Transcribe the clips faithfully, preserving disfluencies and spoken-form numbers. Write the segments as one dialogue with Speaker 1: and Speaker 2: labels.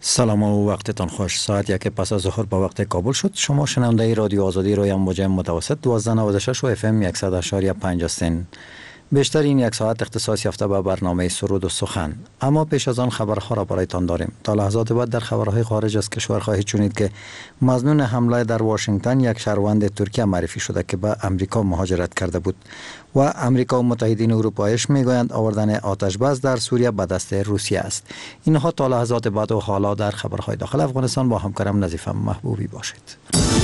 Speaker 1: سلام و وقتتان خوش. ساعت یک پس از ظهر با وقت کابل شد. شما شنونده رادیو آزادی روی موج متوسط دوازده نود و شش و اف ام صد و شش و پنج هستین. بیشتر این یک ساعت اختصاص یافته به برنامه سرود و سخن. اما پیش از آن خبرها را برایتان داریم. تا لحظات بعد در خبرهای خارج از کشور خواهید شنید که مظنون حمله در واشنگتن یک شهروند ترکیه معرفی شده که به امریکا مهاجرت کرده بود و امریکا و متحدین اروپاییش میگویند آوردن آتش بس در سوریه به دست روسیه است. اینها تا لحظات بعد و حالا در خبرهای داخل افغانستان با همکارم نظیفه محبوبی باشید.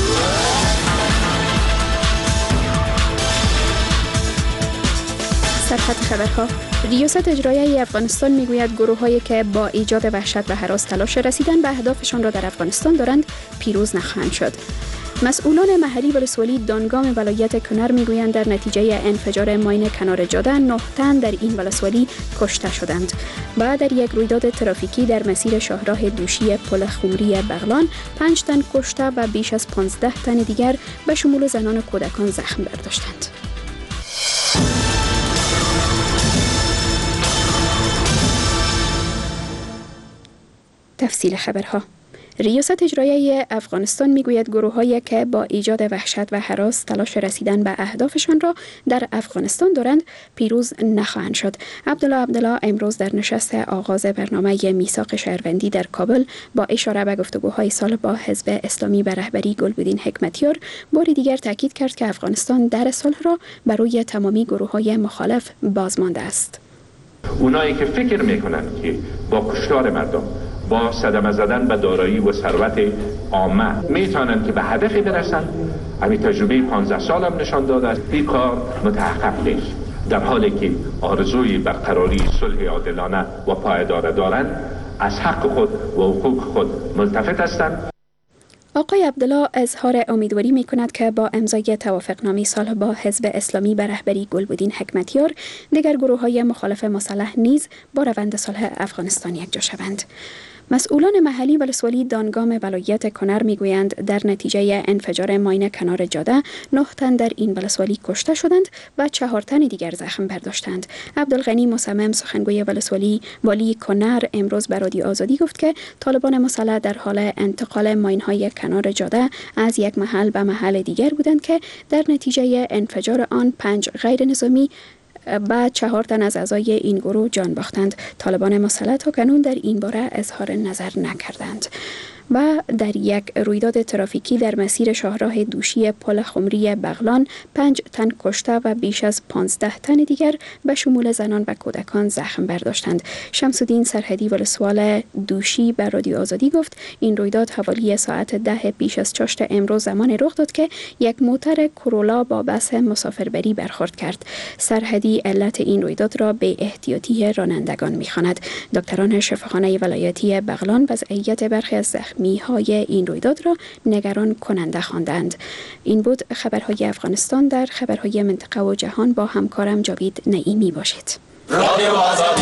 Speaker 2: سرخط خبرها. ریاست اجرایی افغانستان میگوید گروه‌هایی که با ایجاد وحشت و هراس تلاش رسیدن به اهدافشان را در افغانستان دارند پیروز نخواهند شد. مسئولان محلی ولسوالی دانگام ولایت کنر میگویند در نتیجه انفجار ماین کنار جاده نه تن در این ولسوالی کشته شدند. بعد در یک رویداد ترافیکی در مسیر شاهراه دوشی پل خمری بغلان پنج تن کشته و بیش از پانزده تن دیگر به شمول زنان و کودکان زخم برداشتند. تفصیل خبرها. ریاست اجرایی افغانستان میگوید گروه‌هایی که با ایجاد وحشت و هراس تلاش رسیدن به اهدافشان را در افغانستان دارند پیروز نخواهند شد. عبدالله عبدالله امروز در نشست آغاز برنامه میثاق شهروندی در کابل با اشاره به گفتگوهای سال با حزب اسلامی به رهبری گلبدین حکمتیار بار دیگر تاکید کرد که افغانستان در صلح را برای تمامی گروه‌های مخالف بازمانده است.
Speaker 3: اونایی که فکر میکنند که با کشتار مردم، با صدمه زدن به دارایی و ثروت عامه میتونن که به هدفی برسن، همین تجربه پانزده سال هم نشان داده است این کار متحقق نیست. در حالی که آرزوی برقراری صلح عادلانه و پایدار دارند، از حق خود و حقوق خود ملتفت هستند.
Speaker 2: آقای عبدالله اظهار امیدواری می کند که با امضای توافقنامه صلح با حزب اسلامی به رهبری گلبدین حکمتیار دیگر گروه‌های مخالف مسلح نیز با روند صلح افغانستان یکجا شوند. مسئولان محلی ولسوالی دانگام ولایت کنر میگویند در نتیجه انفجار ماین کنار جاده نه تن در این ولسوالی کشته شدند و چهار تن دیگر زخم برداشتند. عبدالغنی مصمم سخنگوی ولسوالی والی کنر امروز به رادیو آزادی گفت که طالبان مسلح در حال انتقال ماین‌های کنار جاده از یک محل به محل دیگر بودند که در نتیجه انفجار آن پنج غیر نظامی بعد چهار تن از اعضای این گروه جان باختند. طالبان مسلح تاکنون در این باره اظهار نظر نکردند. و در یک رویداد ترافیکی در مسیر شاهراه دوشی پل خمری بغلان پنج تن کشته و بیش از پانزده تن دیگر به شمول زنان و کودکان زخم برداشتند. شمس‌الدین سرحدی ولسوال دوشی به رادیو آزادی گفت این رویداد حوالی ساعت ده پیش از چاشت امروز زمان رخ داد که یک موتر کرولا با بس مسافربری برخورد کرد. سرحدی علت این رویداد را به احتیاطی رانندگان می‌خواند. دکتران شفاخانه ولایتی بغلان وضعیت برخی از میهای این رویداد را نگران کننده خواندند. این بود خبرهای افغانستان. در خبرهای منطقه و جهان با همکارم جاوید نعیمی باشید. رادیو آزادی.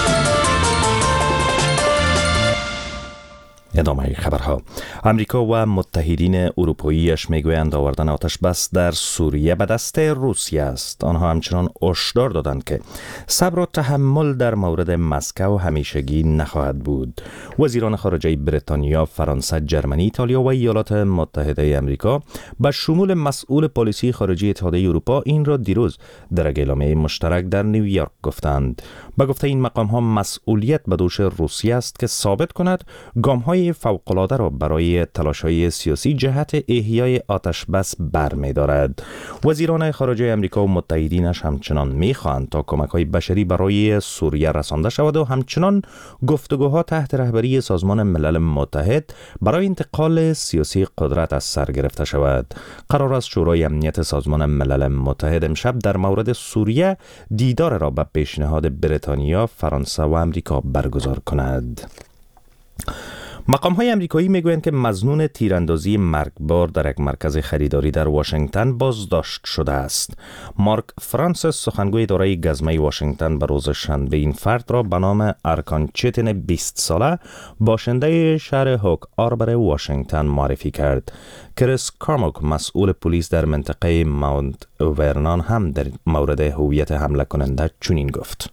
Speaker 4: ادامه خبرها. امریکا و متحدین اروپاییش میگویند آوردن آتش بس در سوریه به دست روسیه است. آنها همچنان هشدار دادند که صبر و تحمل در مورد مسکو همیشگی نخواهد بود. وزیران خارجه بریتانیا، فرانسه، جرمنی، ایتالیا و ایالات متحده آمریکا به شمول مسئول پالیسی خارجی اتحادیه اروپا این را دیروز در یک اعلامیه مشترک در نیویورک گفتند. با گفته این مقام ها مسئولیت به دوش روسیه است که ثابت کند گام‌های فوق‌العاده را برای تلاش‌های سیاسی جهت احیای آتش بس برمی‌دارد. وزیران خارجه آمریکا و متحدینش همچنان می‌خواهند تا کمک‌های بشری برای سوریه رسانده شود و همچنان گفتگوها تحت رهبری سازمان ملل متحد برای انتقال سیاسی قدرت از سر گرفته شود. قرار است شورای امنیت سازمان ملل متحد امشب در مورد سوریه دیدار را به پیشنهاد بریتانیا، فرانسه و آمریکا برگزار کند. مقام های امریکایی میگویند که مظنون تیراندازی مرگبار در یک مرکز خریداری در واشنگتن بازداشت شده است. مارک فرانسیس سخنگوی اداره گزمه واشنگتن به روز شنبه این فرد را به نام ارکان چتن بیست ساله باشنده شهر هوک آربر واشنگتن معرفی کرد. کریس کارموک مسئول پلیس در منطقه ماونت ورنان هم در مورد هویت حمله کننده چنین گفت.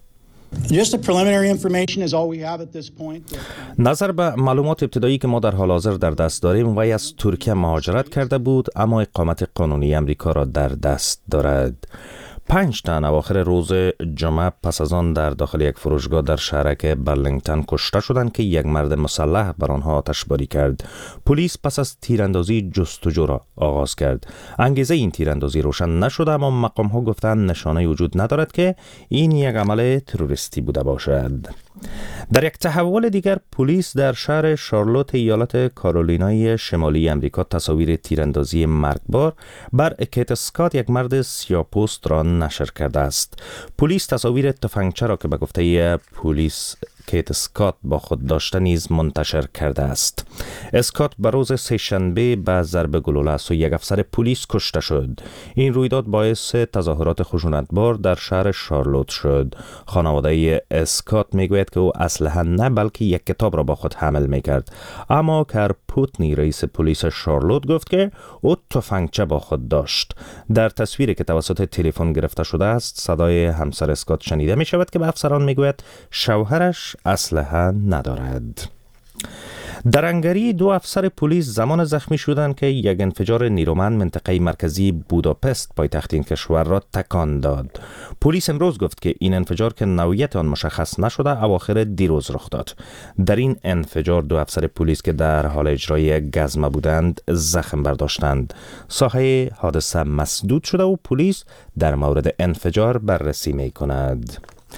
Speaker 4: نظر به معلومات ابتدایی که ما در حال حاضر در دست داریم، وی از ترکیه مهاجرت کرده بود اما اقامت قانونی امریکا را در دست دارد. پنج تن اواخر روز جمعه پس از آن در داخل یک فروشگاه در شهرک برلینگتن کشته شدند که یک مرد مسلح بر آنها آتشباری کرد. پلیس پس از تیراندازی جستجو را آغاز کرد. انگیزه این تیراندازی روشن نشده اما مقام ها گفتند نشانه وجود ندارد که این یک عمل تروریستی بوده باشد. در یک تحول دیگر، پلیس در شهر شارلوت ایالت کارولینای شمالی امریکا تصاویر تیراندازی مرگبار بر کیت اسکات، یک مرد سیاه‌پوست، را نشر کرده است. پلیس تصاویر تفنگچه را که به گفته پلیس کیت اسکات با خود داشته نیز منتشر کرده است. اسکات بر روز سه‌شنبه به ضرب گلوله از سوی یک افسر پلیس کشته شد. این رویداد باعث تظاهرات خشونتبار در شهر شارلوت شد. خانواده اسکات میگوید که او اسلحه نه بلکه یک کتاب را با خود حمل میکرد، اما کرپوتنی رئیس پلیس شارلوت گفت که او تفنگچه با خود داشت. در تصویری که توسط تلفن گرفته شده است، صدای همسر اسکات شنیده می شود که به افسران میگوید شوهرش اسلحه ندارد. در هنگری دو افسر پلیس زمان زخمی شدند که یک انفجار نیرومند منطقه مرکزی بوداپست پایتخت این کشور را تکان داد. پلیس امروز گفت که این انفجار که نوعیت آن مشخص نشده اواخر دیروز رخ داد. در این انفجار دو افسر پلیس که در حال اجرای گزمه بودند زخم برداشتند. ساحه حادثه مسدود شده و پلیس در مورد انفجار بررسی می کند.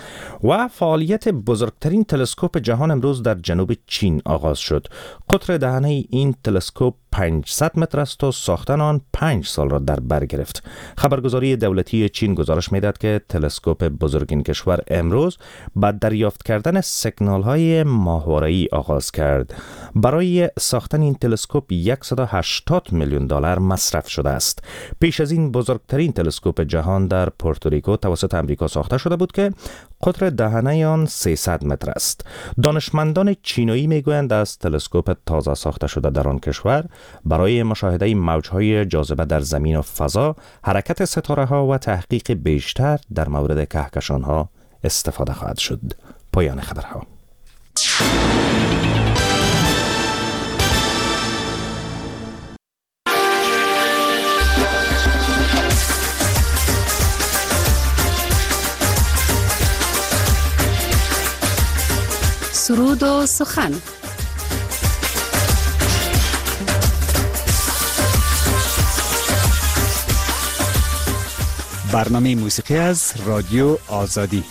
Speaker 4: و فعالیت بزرگترین تلسکوپ جهان امروز در جنوب چین آغاز شد. قطر دهنه این تلسکوپ پانصد متر است و ساختن آن پنج سال را در بر گرفت. خبرگزاری دولتی چین گزارش می‌دهد که تلسکوپ بزرگ این کشور امروز با دریافت کردن سیگنال های ماهواره‌ای آغاز کرد. برای ساختن این تلسکوپ صد و هشتاد میلیون دلار مصرف شده است. پیش از این بزرگترین تلسکوپ جهان در پورتوریکو توسط آمریکا ساخته شده بود که قطر دهنه آن سیصد متر است. دانشمندان چینایی میگویند از تلسکوپ تازه ساخته شده در آن کشور برای مشاهده موجهای جاذبه در زمین و فضا، حرکت ستاره ها و تحقیق بیشتر در مورد کهکشان ها استفاده خواهد شد. پایان خبرها.
Speaker 5: سرود و سخن.
Speaker 6: برنامه موسیقی از رادیو آزادی.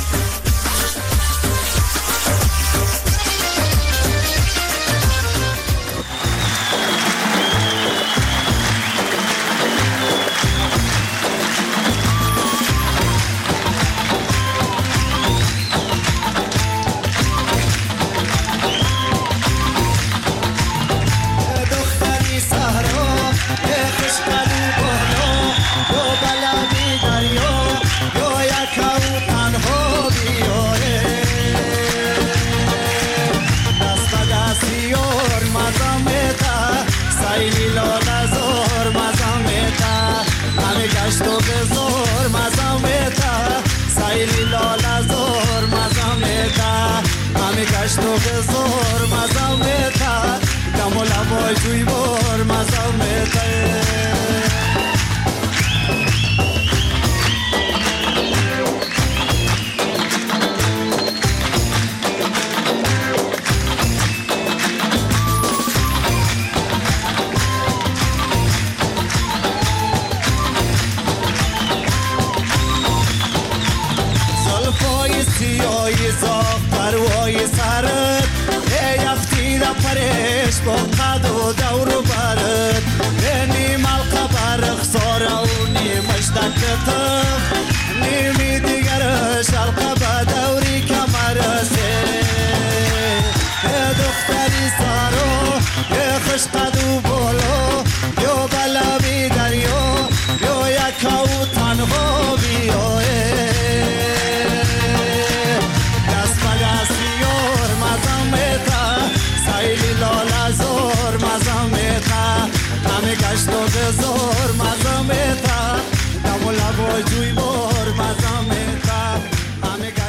Speaker 7: زور مزامتا دمو لبو جوی بور مزامتا همه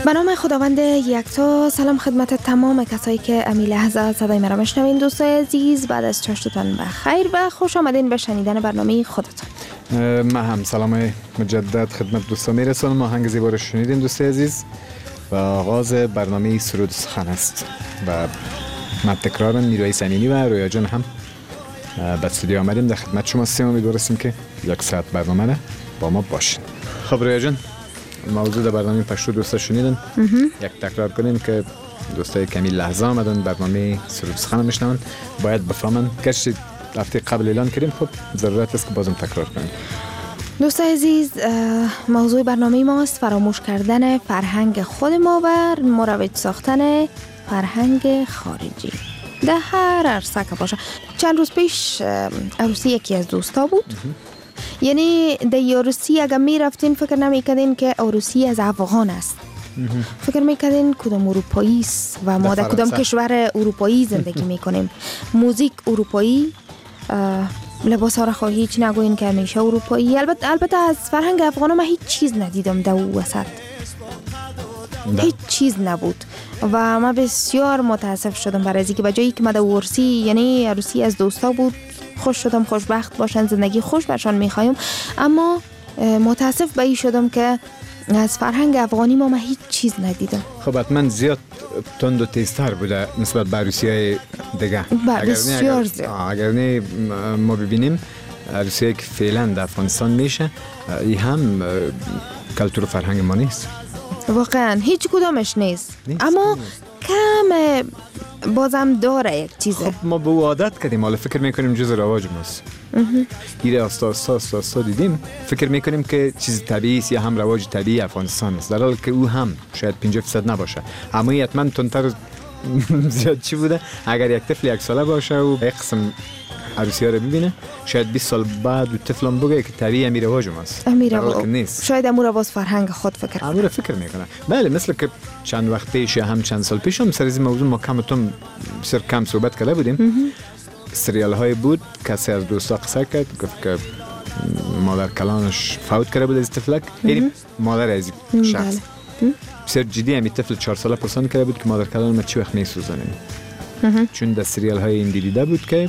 Speaker 7: به نام خداوند یکتا. سلام خدمت تمام کسایی که امی لحظه صدای مرا میشنوین. دوستای عزیز، بعد از چاشتتان بخیر و خوش آمدین به شنیدن برنامه خودتان.
Speaker 8: ما هم سلام مجدد خدمت دوستان میرسونم. آهنگ زیبا رو شنیدین دوستای عزیز و آغاز برنامه سرود سخن است و من تکرارم میروی سمینی و رویا جان هم به استودیو آمدیم در خدمت شما هستیم. امیدوارم که یک ساعت برنامه نه با ما باشین. خب رویا جان، موضوع در برنامه پشتو دوستا شنیدن. یک تکرار کنیم که دوستای کمی لحظه آمدن برنامه سرود سخن میشنون، باید بفهمن. گرچه هفته قبل اعلان کردیم، خب ضرورت است که بازم تکرار کنیم.
Speaker 7: دوستای عزیز، موضوع برنامه ماست فراموش کردن فرهنگ خود ما و مروج ساختن فرهنگ خارجی در هر عرصه که باشه. چند روز پیش عروسی یکی از دوستا بود. یعنی در عروسی اگر می رفتین فکر نمی کردین که عروسی از افغان است. فکر می کردین کدام اروپایی است و ما در کدام کشور اروپایی زندگی می کنیم. موزیک اروپایی، لباس ها را خواهی هیچ نگوین که همیشه اروپایی. البته البته از فرهنگ افغان من هیچ چیز ندیدم در او وسط. هیچ چیز نبود و من بسیار متاسف شدم برای از اینکه به جایی که من در عروسی، یعنی عروسی از دوستا بود، خوش شدم، خوشبخت باشن، زندگی خوش برشان میخوایم، اما متاسف به این شدم که از فرهنگ افغانی ما من هیچ چیز ندیدم.
Speaker 8: خب حتما زیاد تند و تیزتر بوده نسبت به عروسی‌های دیگه.
Speaker 7: بسیار زیاد.
Speaker 8: اگر نه ما ببینیم عروسی‌ای که فعلا در افغانستان میشه، این هم کلتور و فرهنگ ما نیست.
Speaker 7: واقعا هیچ کدامش نیست, نیست. اما کم بازم داره یک چیزه.
Speaker 8: خب ما به او عادت کردیم، حالا فکر میکنیم جز رواج ماست. ایره آستا آستا آستا آستا دیدیم، فکر میکنیم که چیز طبیعی است یا هم رواج طبیعی افغانستان است، در حالی که او هم شاید پنجاه درصد نباشه. اما حتما تندتر زیاد چی بوده اگر یک طفل یک ساله باشه و یک قسم عروسی ها رو ببینه، شاید بیست سال بعد و طفلم بگه که طبیعی امی رواج ماست.
Speaker 7: امی رواج شاید امو رواج فرهنگ خود فکر کنه.
Speaker 8: امو رو فکر میکنه. بله، مثل که چند وقت پیش یا هم چند سال پیش هم سر این موضوع ما کم و تم بسیار کم صحبت کرده بودیم. سریال های بود، کسی از دوستا قصه کرد گفت که مادر کلانش فوت کرده بود از طفلک، یعنی مادر از شخص. بسیار جدی امی طفل چهار ساله پرسان کرده بود که مادر کلان ما چی وقت میسوزانیم، چون در سریال های این دیده بود که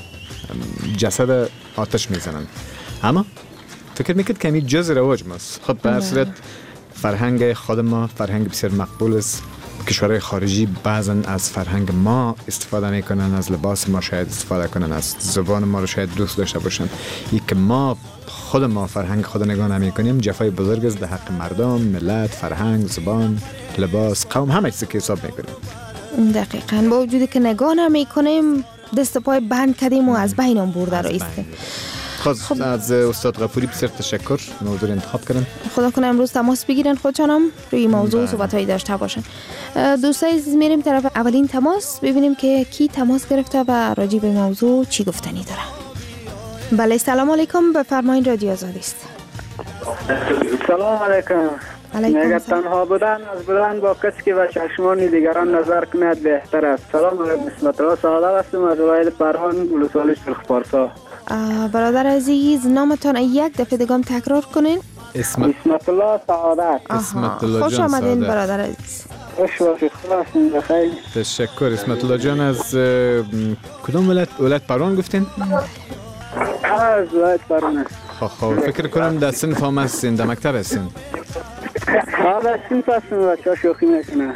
Speaker 8: جسد آتش میزنن. اما فکر میکرد که این جز رواج ماست. خب به هر صورت فرهنگ خود ما فرهنگ بسیار مقبول است. کشورهای خارجی بعضا از فرهنگ ما استفاده میکنن، از لباس ما شاید استفاده کنن، از زبان ما رو شاید دوست داشته باشن. این که ما خود ما فرهنگ خود نگاه نمیکنیم جفای بزرگ است در حق مردم، ملت، فرهنگ، زبان، لباس، قوم، همه چیز که حساب میکنیم.
Speaker 7: دقیقاً با وجودی که نگاه نمیکنیم دست پای بند کردیم و از بینم برده رو ایستیم.
Speaker 8: خب از استاد غفوری بسیار تشکر، موضوع انتخاب کردن.
Speaker 7: خدا کنه امروز تماس بگیرن خودشانم روی موضوع صحبت‌هایی داشته باشن. دوستای عزیز، میریم طرف اولین تماس ببینیم که کی تماس گرفته و راجع به موضوع چی گفتنی داره. بله، سلام علیکم، بفرمایید، رادیو آزادی است.
Speaker 9: سلام علیکم.
Speaker 7: علیکم.
Speaker 9: تنها بودن از بودن با کسی که به چشمان دیگران نظر کند بهتر است. سلام علیکم، اسمت الله سعادت هستم از ولایت پروان، ولسوالی شلخ پارسا.
Speaker 7: برادر عزیز، نامتان یک دفعه دیگه تکرار کنین.
Speaker 9: اسمت, اسمت الله سعادت.
Speaker 8: اسمت الله
Speaker 7: خوش آمدین برادر عزیز.
Speaker 9: خوش باشید، خلاصین بخیر.
Speaker 8: تشکر. اسمت الله جان از کدوم ولایت؟ ولایت پروان گفتین؟
Speaker 9: از ولایت پروان.
Speaker 8: خب خب فکر کنم در صنف هم هستین، در مکتب هستین.
Speaker 9: ها در صنف هستیم، بچه ها شوخی میکنن.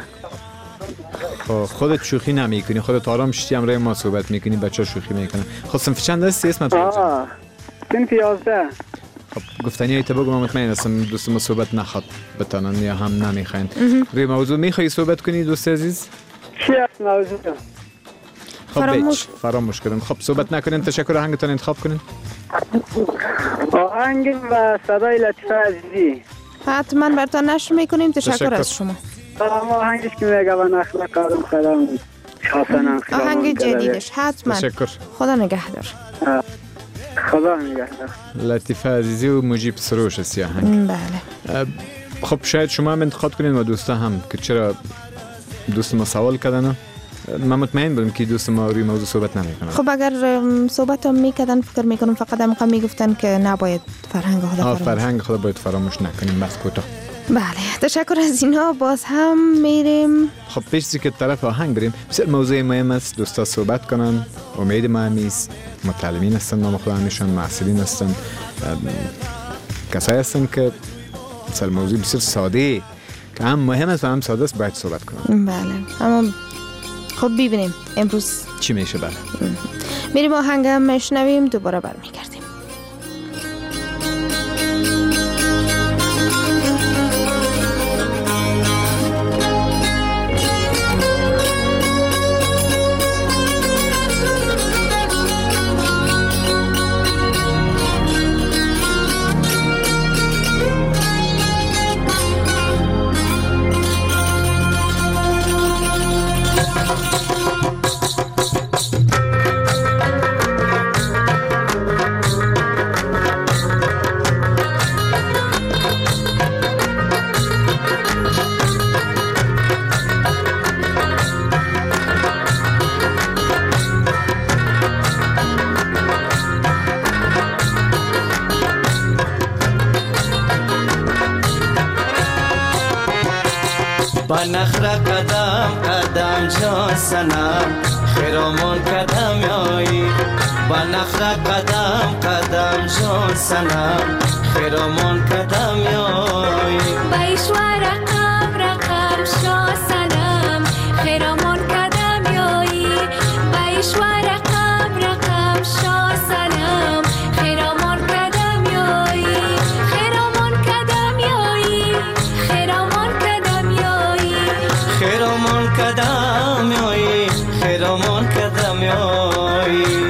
Speaker 8: خب خودت شوخی نمیکنی، خودت آرام شتی همراه ما صحبت میکنی، بچه ها شوخی میکنن. خب صنف چند هستی اسمت الله جان؟
Speaker 9: آه صنف یازده.
Speaker 8: خب گفتنی هایی تا بگو، من مطمئن هستم دوست ما صحبت نخواد بتانن یا هم نمیخواین. روی موضوع میخوایی صحبت کنی دوست عزیز؟
Speaker 9: چی است موضوع؟
Speaker 7: فراموش
Speaker 8: فراموش کردم. خب صحبت نکنین، تشکر. آهنگتان انتخاب کنین.
Speaker 9: آهنگ و صدای لطیفه عزیزی.
Speaker 7: حتما براتون نشر میکنیم. تشکر, تشکر از شما.
Speaker 9: ما آهنگش که میگه و نخلا قدم قدم شاسنم
Speaker 7: آهنگ جدیدش حتما.
Speaker 8: تشکر.
Speaker 7: خدا نگهدار.
Speaker 9: خدا نگهدار.
Speaker 8: لطیفه عزیزی و مجیب سروش است آهنگ.
Speaker 7: بله.
Speaker 8: خب شاید شما هم انتخاب کنین و دوستا هم که چرا دوست ما سوال کردن. من مطمئن بودم که دوست ما روی موضوع صحبت نمیکنن.
Speaker 7: خب اگر صحبت هم میکردن فکر میکنم فقط هم میگفتن که نباید فرهنگ خدا فراموش.
Speaker 8: فرهنگ خدا باید فراموش نکنیم. بس کوتاه.
Speaker 7: بله، تشکر از اینا. باز هم میریم.
Speaker 8: خب پیش از که طرف آهنگ بریم، بسیار موضوع مهم است دوستا صحبت کنن. امید ما همیست متعلمین هستن، نام خدا همیشون محصلین هستن، کسایی هستن که مثلا موضوع بسیار ساده که هم مهم است و هم ساده است باید صحبت کنن.
Speaker 7: بله، اما خب ببینیم امروز
Speaker 8: چی میشه. بله
Speaker 7: میریم آهنگ هم میشنویم، دوباره برمیگردیم.
Speaker 10: نخرا قدم قدم جان سنم خیرامون قدم یایی با نخرا قدم قدم جان سنم خیرامون قدم یایی
Speaker 11: بایشوا رقم رقم شا سنم خیرامون قدم یایی بایشوا رقم رقم شا سنم خیرامون قدم یایی خیرامون قدم یایی خیرامون قدم یایی
Speaker 10: خیرامون قدم یایی خیرامون قدم یایی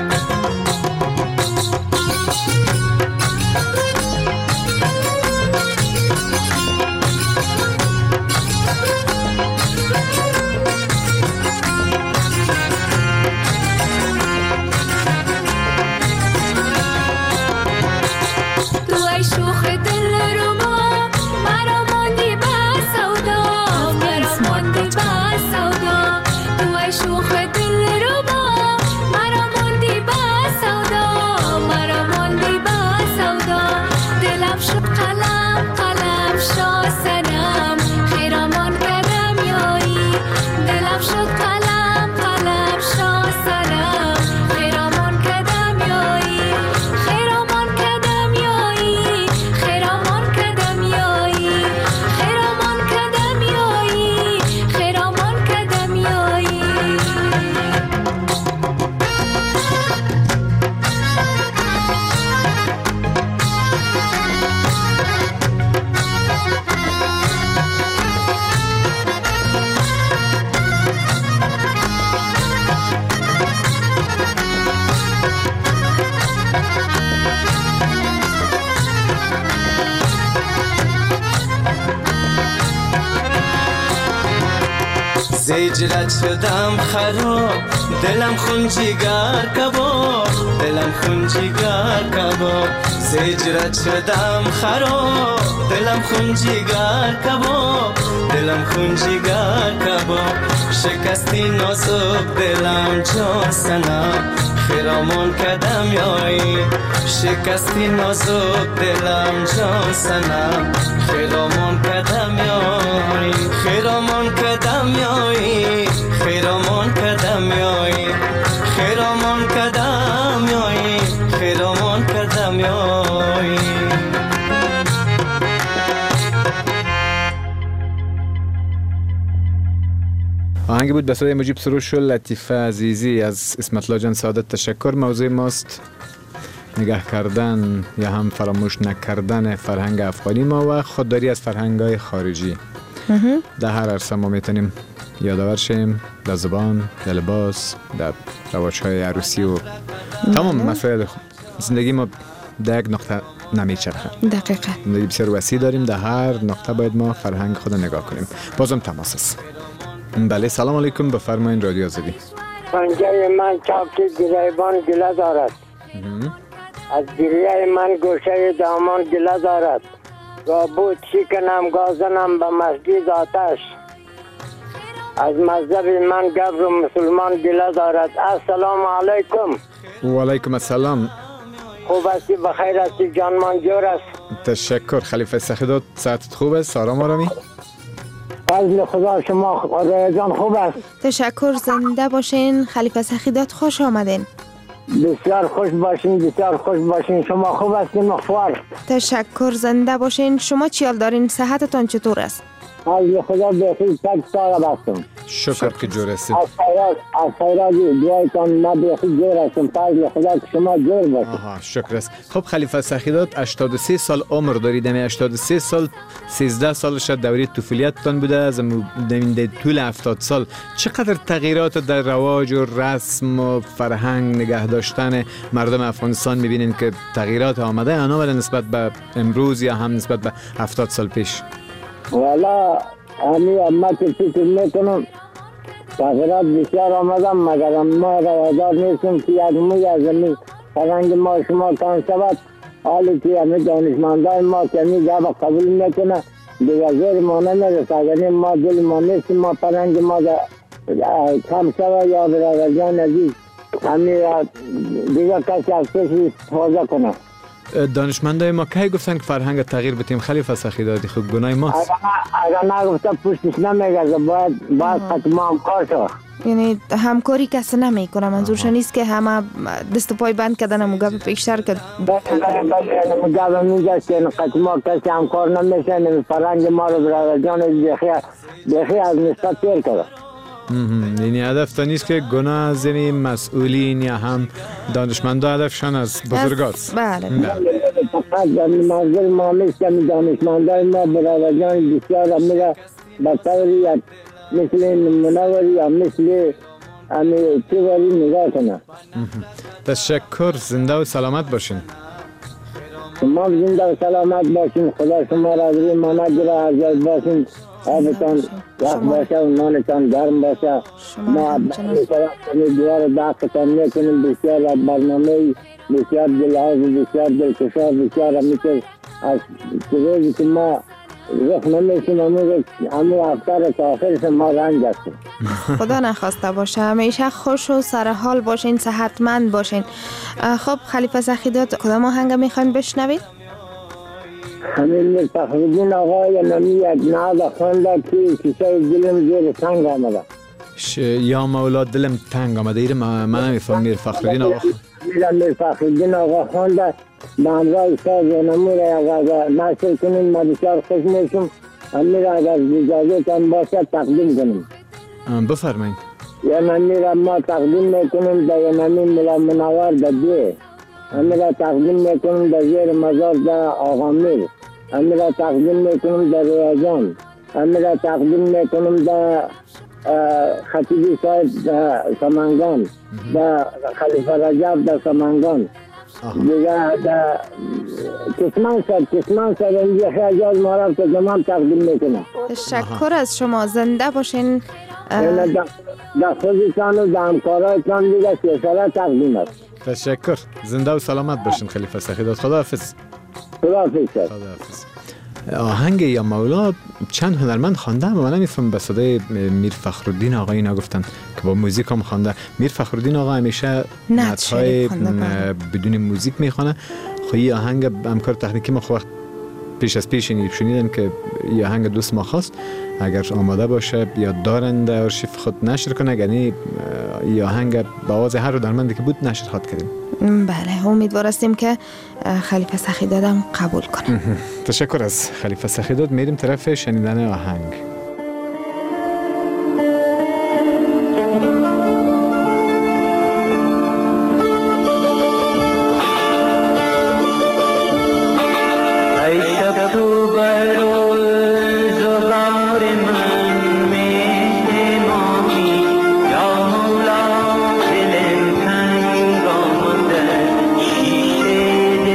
Speaker 10: زیجرت شدم خراب دلم خون جیگر کباب دلم خون جیگر کباب زیجرت شدم خراب دلم خون جیگر کباب دلم خون جیگر کباب شکستی نازک دلم جان سنم خیرامون قدم یایی شکستی نازک دلم جان سنم خیرامون قدم یایی خیرامون قدم یایی خیرامون قدم یایی خیرامون قدم یایی خیرامون قدم یایی
Speaker 8: آهنگ بود به صدای مجیب سروش و لطیفه عزیزی از اسمت الله جان سعادت. تشکر. موضوع ماست نگاه کردن یا هم فراموش نکردن فرهنگ افغانی ما و خودداری از فرهنگ‌های خارجی. در هر عرصه ما میتونیم یادآور شیم، در زبان، در لباس، در رواج‌های عروسی و تمام مسائل زندگی ما در یک نقطه نمیچرخه.
Speaker 7: دقیقاً.
Speaker 8: زندگی بسیار وسیع داریم، در هر نقطه باید ما فرهنگ خود نگاه کنیم. بازم تماس است. بله، سلام علیکم، بفرمایید رادیو آزادی.
Speaker 12: پنجه من چاکی گریبان گله دارد، از گریه من گوشه دامان گله دارد، گابود شکنم گازنم به مسجد آتش، از مذهب من گبر و مسلمان گله دارد. السلام علیکم.
Speaker 8: و علیکم السلام.
Speaker 12: خوب هستی؟ بخیر هستی؟ جان منجور است؟
Speaker 8: تشکر خلیفه سخیدات. صحتت خوب است؟ آرام آرامی؟
Speaker 12: فضل خدا شما رایجان خوب است.
Speaker 7: تشکر، زنده باشین. خلیفه سخیدات خوش آمدین.
Speaker 12: بسیار خوش باشین، بسیار خوش باشین. شما خوب هستین مخفار؟
Speaker 7: تشکر، زنده باشین. شما چی حال دارین؟ صحتتان چطور است؟
Speaker 12: فضل خدا بخیر، صد سال هستم.
Speaker 8: شکر که جور هستید.
Speaker 12: از خیرات از خیرات دعایتان ما بخیر جور هستم. فضل خدا که شما جور باشید.
Speaker 8: آها شکر است. خب خلیفه سخیدات هشتاد و سه سال عمر دارید. می هشتاد و سه سال سیزده سالش دوره طفولیتتان بوده. از در طول هفتاد سال چقدر تغییرات در رواج و رسم و فرهنگ نگه داشتن مردم افغانستان می‌بینید که تغییرات آمده آنها ولی نسبت به امروز یا هم نسبت به هفتاد سال پیش؟
Speaker 12: والا امی اما که فکر میکنم تغییرات بسیار آمدم مگر ما روادار نیستیم که یک موی از زمین فرنگ ما شما کان شود. حالی که امی دانشمندای ما که امی جواب قبول میکنه دیگه زیر ما نمیرسه. اگر ما دل ما نیستیم ما فرنگ ما کم شود یا برادر جان عزیز امی دیگه کسی از کسی استفاده کنه.
Speaker 8: دانشمندای ما کی گفتن که فرهنگ تغییر بدیم خلیفه سخیداتی؟ خب گناه ماست.
Speaker 12: اگر نگفته پشتش نمیگرده باید باید حتما همکار شد.
Speaker 7: یعنی همکاری کسی نمی کنه. منظورش نیست که همه دست پای بند کردن و گپ پیشتر کرد.
Speaker 12: بله بله بله گپ میگه که حتما کسی همکار نمیشه. فرهنگ ما رو برادر جان بخی بخی از نسبت تیر کرده.
Speaker 8: یعنی هدف تا نیست که گناه از مسئولین یا هم دانشمندا هدفشان از بزرگاست.
Speaker 7: بله
Speaker 12: فقط منظور ما نیست که دانشمندای ما برادر جان بسیار میره به طوری مثل منوری یا مثل امی چیوری نگاه کنه.
Speaker 8: تشکر، زنده و سلامت باشین.
Speaker 12: شما زنده و سلامت باشین. خدا شما را از روی ما نگیره. از جای باشین، آبتان وقت باشه و نانتان گرم باشه. ما دوار داختان میکنیم. بسیار برنامه بسیار دلهاز بسیار دلکشا بسیار همیشه از روزی که ما رخ نمیشیم همون افتار تا آخرش ما رنج هستیم.
Speaker 7: خدا نخواسته باشه. همیشه خوش و سرحال باشین، صحتمند باشین. خب خلیفه سخیدات کدام آهنگ میخواین بشنوید؟
Speaker 12: همین میر فخرالدین آقا یا نمی یک نعد خونده که شیشه دلم زیر سنگ آمده.
Speaker 8: یا مولا دلم تنگ آمده. ایره من نمیفهم میر فخرالدین آقا
Speaker 12: میرم میر فخرالدین آقا خونده به همراه استاد نمور اگر نشر کنیم ما بسیار خوش میشم. امیر اگر اجازه تان باشه تقدیم کنیم.
Speaker 8: بفرمایید.
Speaker 12: یا نمیر ما تقدیم میکنیم در نمیر ملا منور در دیه. امیر تقدیم میکنیم در زیر مزار در آقا میر. امیر تقدیم میکنیم در ریاضان. امیر تقدیم میکنیم در خطیبی صاحب در سمنگان. در خلیفه رجب در سمنگان. دیگه در کسمان سر کسمان سر اینجا خیجاز مارب که زمان تقدیم میکنم.
Speaker 7: تشکر از شما. زنده باشین.
Speaker 12: در خودتان و در همکارایتان دیگه سیساره تقدیم است.
Speaker 8: تشکر، زنده و سلامت باشین خلیفه سخیدات. خداحافظ.
Speaker 12: خداحافظ.
Speaker 8: خداحافظ. آهنگ یا مولا چند هنرمند خوانده اما من نمیفهم به صدای میر فخرالدین آقا اینا گفتن که با موزیک هم خوانده. میر فخرالدین آقا همیشه نت‌های بدون موزیک میخوانه. خب این آهنگ همکار تکنیکی ما خب وقت پیش از پیش شنیدن که این آهنگ دوست ما خواست اگر آماده باشه یا دارن در آرشیف خود نشر کنه. یعنی این آهنگ با آواز هر هنرمندی که بود نشر خواهد کردیم.
Speaker 7: بله امیدوار هستیم که خلیفه سخیداد هم قبول کنه.
Speaker 8: تشکر از خلیفه سخیداد. میریم طرف شنیدن آهنگ.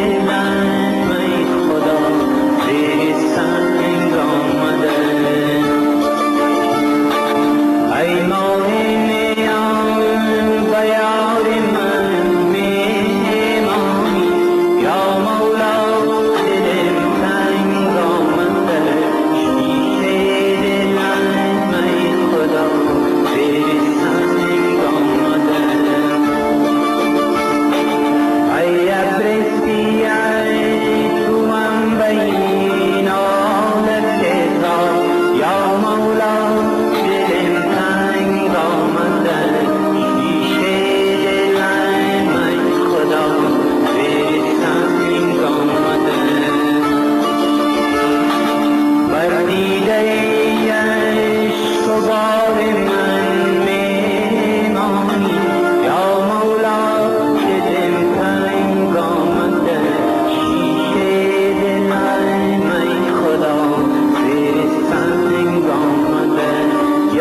Speaker 10: Thank you.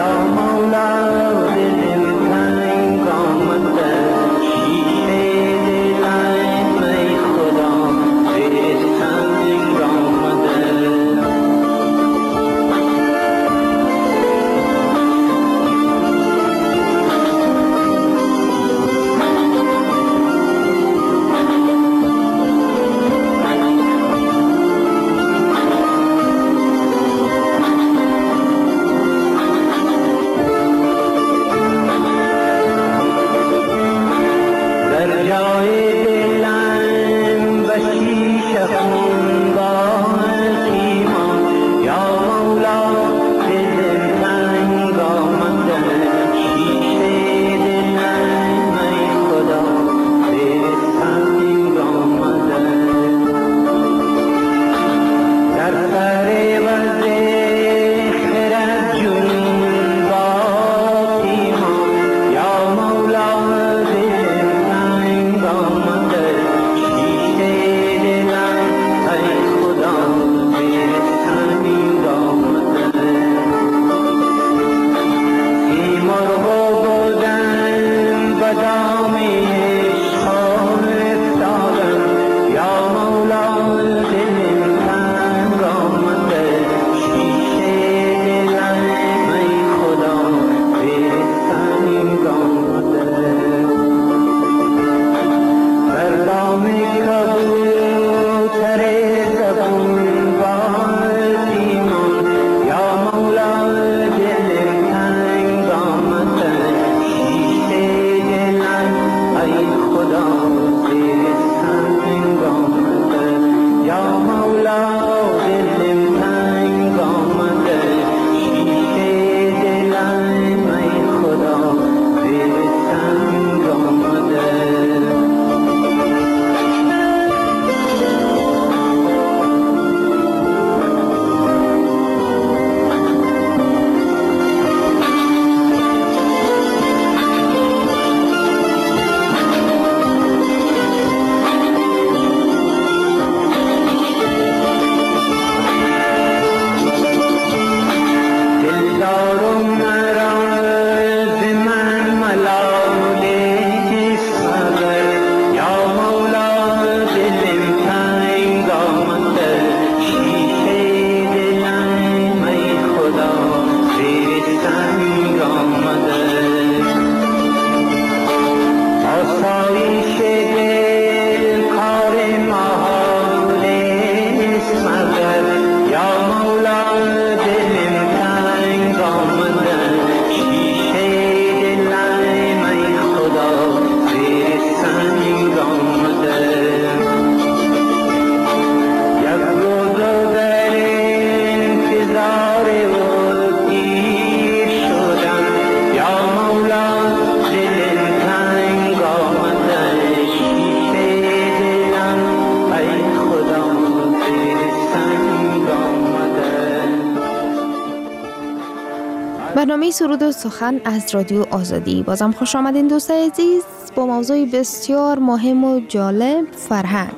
Speaker 7: برنامه سرود و سخن از رادیو آزادی. بازم خوش آمدین دوستای عزیز با موضوع بسیار مهم و جالب، فرهنگ.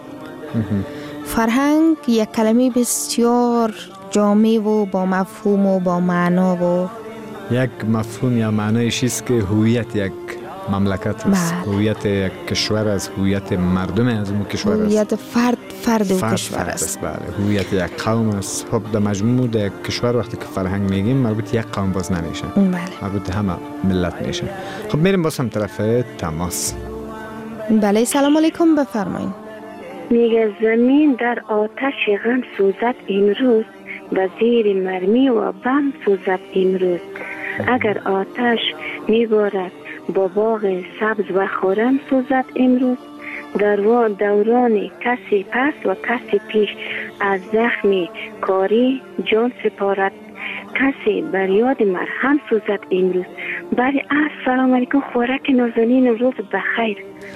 Speaker 7: فرهنگ یک کلمه بسیار جامع و با مفهوم و با معنا و
Speaker 8: یک مفهوم یا معنایش است که هویت یک مملکت است، هویت یک کشور است، هویت مردم از اون کشور است،
Speaker 7: هویت فرد فرد و کشور
Speaker 8: فرد
Speaker 7: است.
Speaker 8: بله، هویت یک قوم است. خب در مجموع در یک کشور وقتی که فرهنگ میگیم مربوط یک قوم باز نمیشه،
Speaker 7: بله،
Speaker 8: مربوط همه ملت میشه. خب میریم باز هم طرف تماس.
Speaker 7: بله، سلام علیکم، بفرمایید.
Speaker 13: میگه زمین در آتش غم سوزد امروز، و زیر مرمی و بم سوزد امروز. اگر آتش میبارد با باغ سبز و خورم سوزد امروز. در دوران کسی پس و کسی پیش، از زخم کاری جان سپارد. کسی بر یاد مرهم سوزد امروز. بله، السلام علیکم، خوراک نازنین، روز بخیر.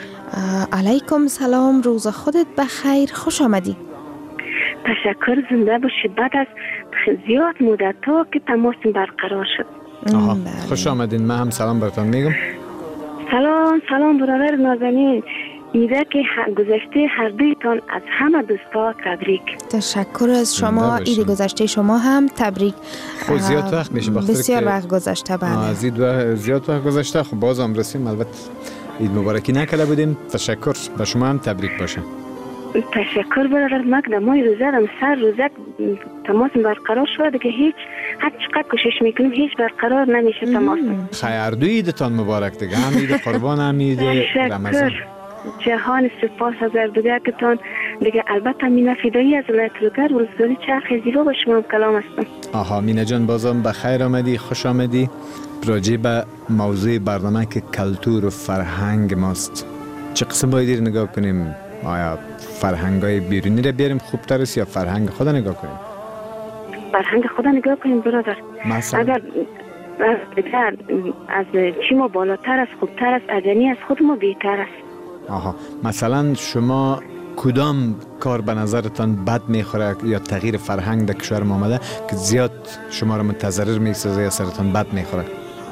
Speaker 7: علیکم سلام، روز خودت بخیر، خوش آمدی.
Speaker 13: تشکر، زنده باشی. بعد از زیاد مدت ها که تماس برقرار شد.
Speaker 8: آها، خوش آمدین. من هم سلام براتون میگم.
Speaker 13: سلام سلام برادر نازنین. ایده که گذشته هر دویتان از همه دوستا تبریک.
Speaker 7: تشکر از شما. عید گذشته شما هم تبریک.
Speaker 8: خب زیاد وقت میشه
Speaker 7: بسیار وقت گذشته. بله
Speaker 8: از عید زیاد وقت گذشته. خب باز هم رسیم، البته عید مبارکی نکرده بودیم. تشکر به شما هم تبریک باشه.
Speaker 13: تشکر برادر. مگه مای روزه دم سر روزه تماس برقرار شده که هیچ هر چقدر کوشش میکنیم هیچ برقرار نمیشه تماس.
Speaker 8: خیر دو عیدتان مبارک دیگه، هم عید قربان هم عید رمضان.
Speaker 13: جهان سپاس از اردوگرتان دیگه. البته مینا فدایی از ولایت لوگر ولسوالی چرخ زیبا با شما کلام هستم.
Speaker 8: آها مینا جان بازم بخیر آمدی، خوش آمدی. راجع به موضوع برنامه که کلتور و فرهنگ ماست، چه قسم باید نگاه کنیم؟ آیا فرهنگای بیرونی رو بیاریم خوبتر است یا فرهنگ خود نگاه کنیم؟
Speaker 13: فرهنگ خود نگاه کنیم برادر.
Speaker 8: مثلا
Speaker 13: اگر از چی ما بالاتر است، خوبتر است، ادنی از خود ما بهتر است.
Speaker 8: آها مثلا شما کدام کار به نظرتان بد میخوره یا تغییر فرهنگ در کشور ما آمده که زیاد شما را متضرر میسازه یا سرتان بد میخوره؟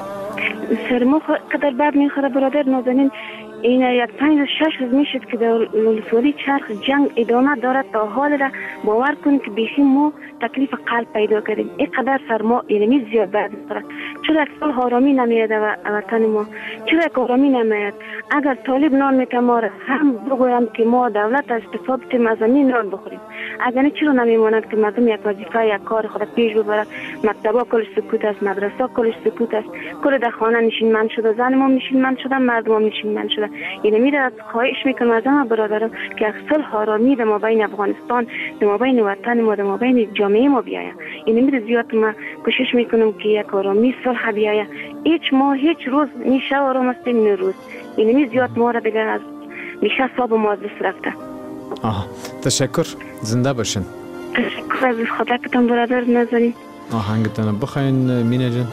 Speaker 13: سر ما قدر بد میخوره برادر نازنین. این یک پنج و شش روز میشد که در ولسوالی چرخ جنگ ادامه دارد. تا حال را باور کنید که بیخی ما تکلیف قلب پیدا کردیم. اینقدر سر ما اینمی زیاد بد میخوره. چرا یک سال آرامی نمیاد وطن ما؟ چرا یک آرامی نمیاد؟ اگر طالب نان میته ما را هم بگویم که ما دولت استفاده بتیم از این نان بخوریم. اگر نه چرا نمیماند که مردم یک وظیفه یک کار خود پیش ببرد؟ مکتبا کلش سکوت است، مدرسه کلش سکوت است، کل در خانه نشینمند شده، زن ما نشینمند شده، مرد ما نشینمند شده. یعنی میره خواهش میکنم از همه برادران که یک صلح آرامی در مابین افغانستان، در مابین وطن ما، در مابین جامعه ما بیاید. یعنی میره زیاد ما کوشش میکنم که یک آرامی صلح بیاید. هیچ ما هیچ روز میشه آرام استیم نه روز. یعنی می زیاد ما را دیگه از میشه صاحب ما از دست رفته.
Speaker 8: آها تشکر، زنده باشین.
Speaker 13: تشکر از خدا کتان برادر نازنین.
Speaker 8: آهنگتان بخواین مینا جان.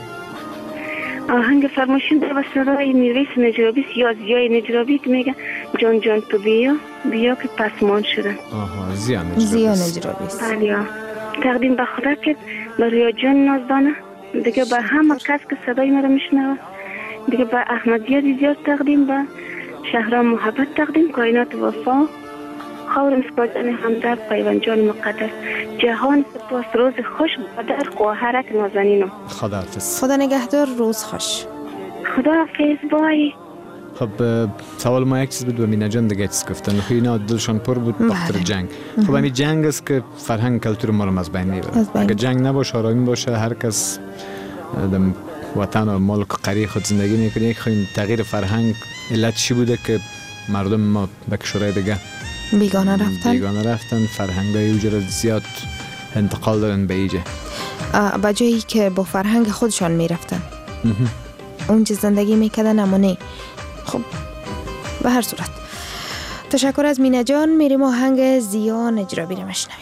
Speaker 13: آهنگ فرمایشین در صدای میرویس نجرابی یا زیای نجرابی که میگه جان جان تو بیا بیا که پسمان شدن.
Speaker 8: آها زیا نجرابی.
Speaker 7: زیا نجرابی.
Speaker 13: بله. تقدیم به خدا که برای جان نازدانه دیگه به همه کس که صدای ما رو میشنوه، دیگه به احمدیه دیزیار تقدیم، به شهرام محبت تقدیم، کائنات وفا، خورم سپاجان همدرد، پیوان جان مقدس، جهان سپاس، روز خوش بدر خواهرک نازنینو.
Speaker 8: خدا حافظ.
Speaker 7: خدا نگهدار، روز خوش.
Speaker 13: خدا حافظ. بای.
Speaker 8: خب سوال ما یک چیز بود و مینا جان دیگه چیز گفتن. خب اینا دلشان پر بود بخاطر جنگ. خب همین جنگ است که فرهنگ کلتور ما رو از بین میبره. اگه جنگ نباشه، آرامی باشه، هر کس دم وطن و ملک قری خود زندگی میکنه. یک خواهیم تغییر فرهنگ علت چی بوده که مردم ما به کشورهای دیگه
Speaker 7: بیگانه رفتن؟
Speaker 8: بیگانه رفتن. فرهنگ های اوجه زیاد انتقال دارن به ایجه،
Speaker 7: به جایی که با فرهنگ خودشان میرفتن اونجا زندگی میکردن. اما نه. خب به هر صورت تشکر از مینا جان. میریم آهنگ زیا نجرابی رو مشنویم.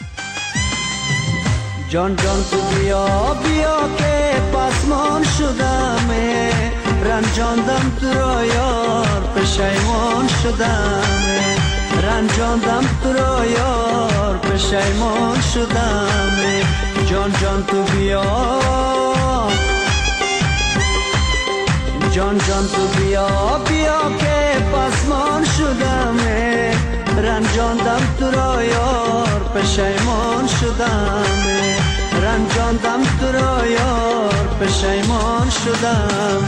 Speaker 10: جان جان تو بیا بیا که پسمان شدم، رنجاندم تو را یار پشیمان شدم، رنجاندم تو را یار پشیمان شدم. جان جان تو بیا جان جان تو بیا بیا که پسمان شدم، رنجاندم تو را یار پشیمان شدم، رنجاندم تو را یار پشیمان شدم.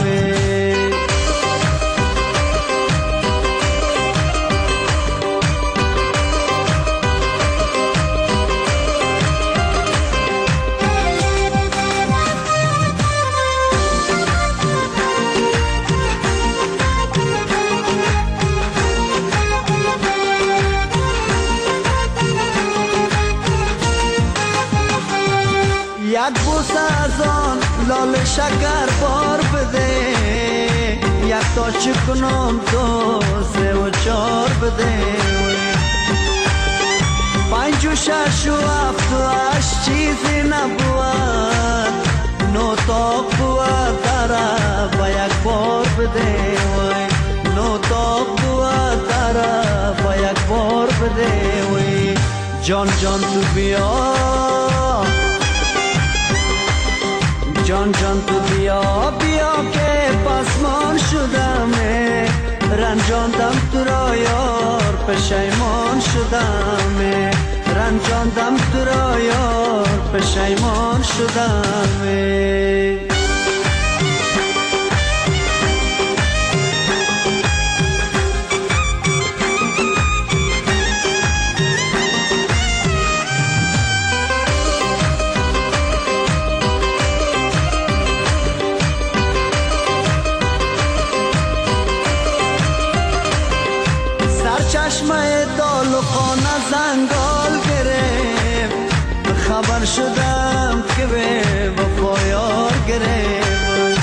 Speaker 10: یک بوس از آن لال شکر بار بده، یک تا چکنم دو سه و چار بده، پنج و شش و هفت و هشت چیزی نبود، نو تا بود داره با یک بار بده، نو تا بود داره با یک بار بده. جان جان تو بیا جان جان تو بیا بیا که پسمان شدم، رنجاندم تو را یار رنجاندم تو را یار پشیمان شدم چشمه دال و خانه زنگال گرفت خبر شدم که به وفا یار گرفت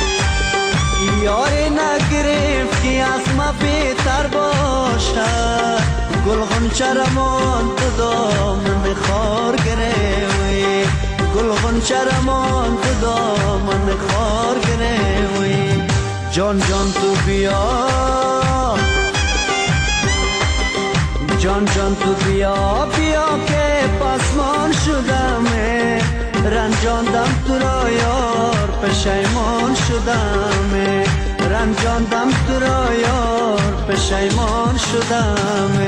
Speaker 10: یاری نگرفت که از ما بهتر باشد گل غنچه رمان تو دامن خار گرفت گل غنچه رمان تو دامن خار گرفت جان جان تو بیا جان جان تو بیا بیا که پسمان شدم رنجاندم تو را یار پشیمان شدم رنجاندم تو را یار پشیمان شدم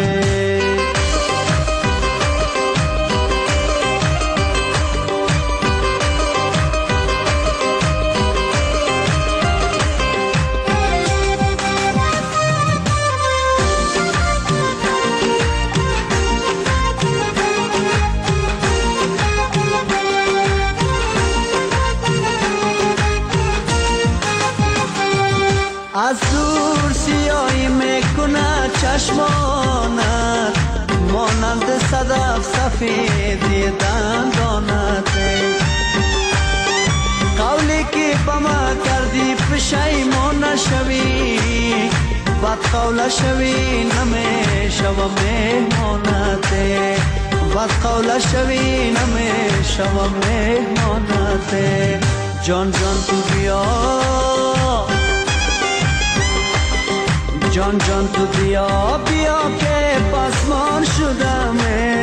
Speaker 10: از دور سیاهی میکنه چشمانت مانند صدف سفیدی دندانت قولی که با ما کردی پشیمان نشوی بد قول شوی نمیشوم مهمانت بد قول شوی نمیشوم مهمانت جان جان تو بیا جان جان تو بیا بیا که پسمان شدم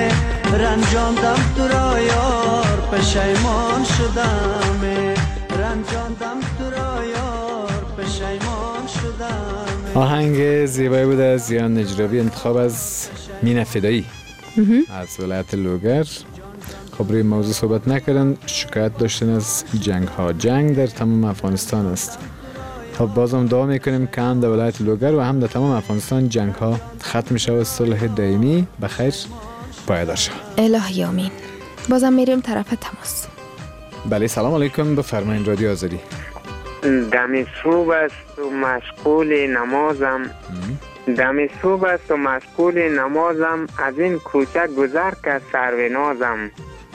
Speaker 10: رنجاندم تو را یار پشیمان شدم رنجاندم تو را یار پشیمان شدم.
Speaker 8: آهنگ زیبایی بود از زیان نجرابی انتخاب از مینه فدایی از ولایت لوگر. خب روی موضوع صحبت نکردن، شکایت داشتن از جنگ ها. جنگ در تمام افغانستان است. خب بازم دعا میکنیم که هم در ولایت لوگر و هم در تمام افغانستان جنگ ها ختم شود، صلح دائمی بخیر پایدار شود.
Speaker 7: الهی آمین. بازم میریم طرف تماس.
Speaker 8: بله سلام علیکم، بفرمایید رادیو آزادی.
Speaker 14: دم صبح است و مشغول نمازم دم صبح است و مشغول نمازم از این کوچه گذر که سرو نازم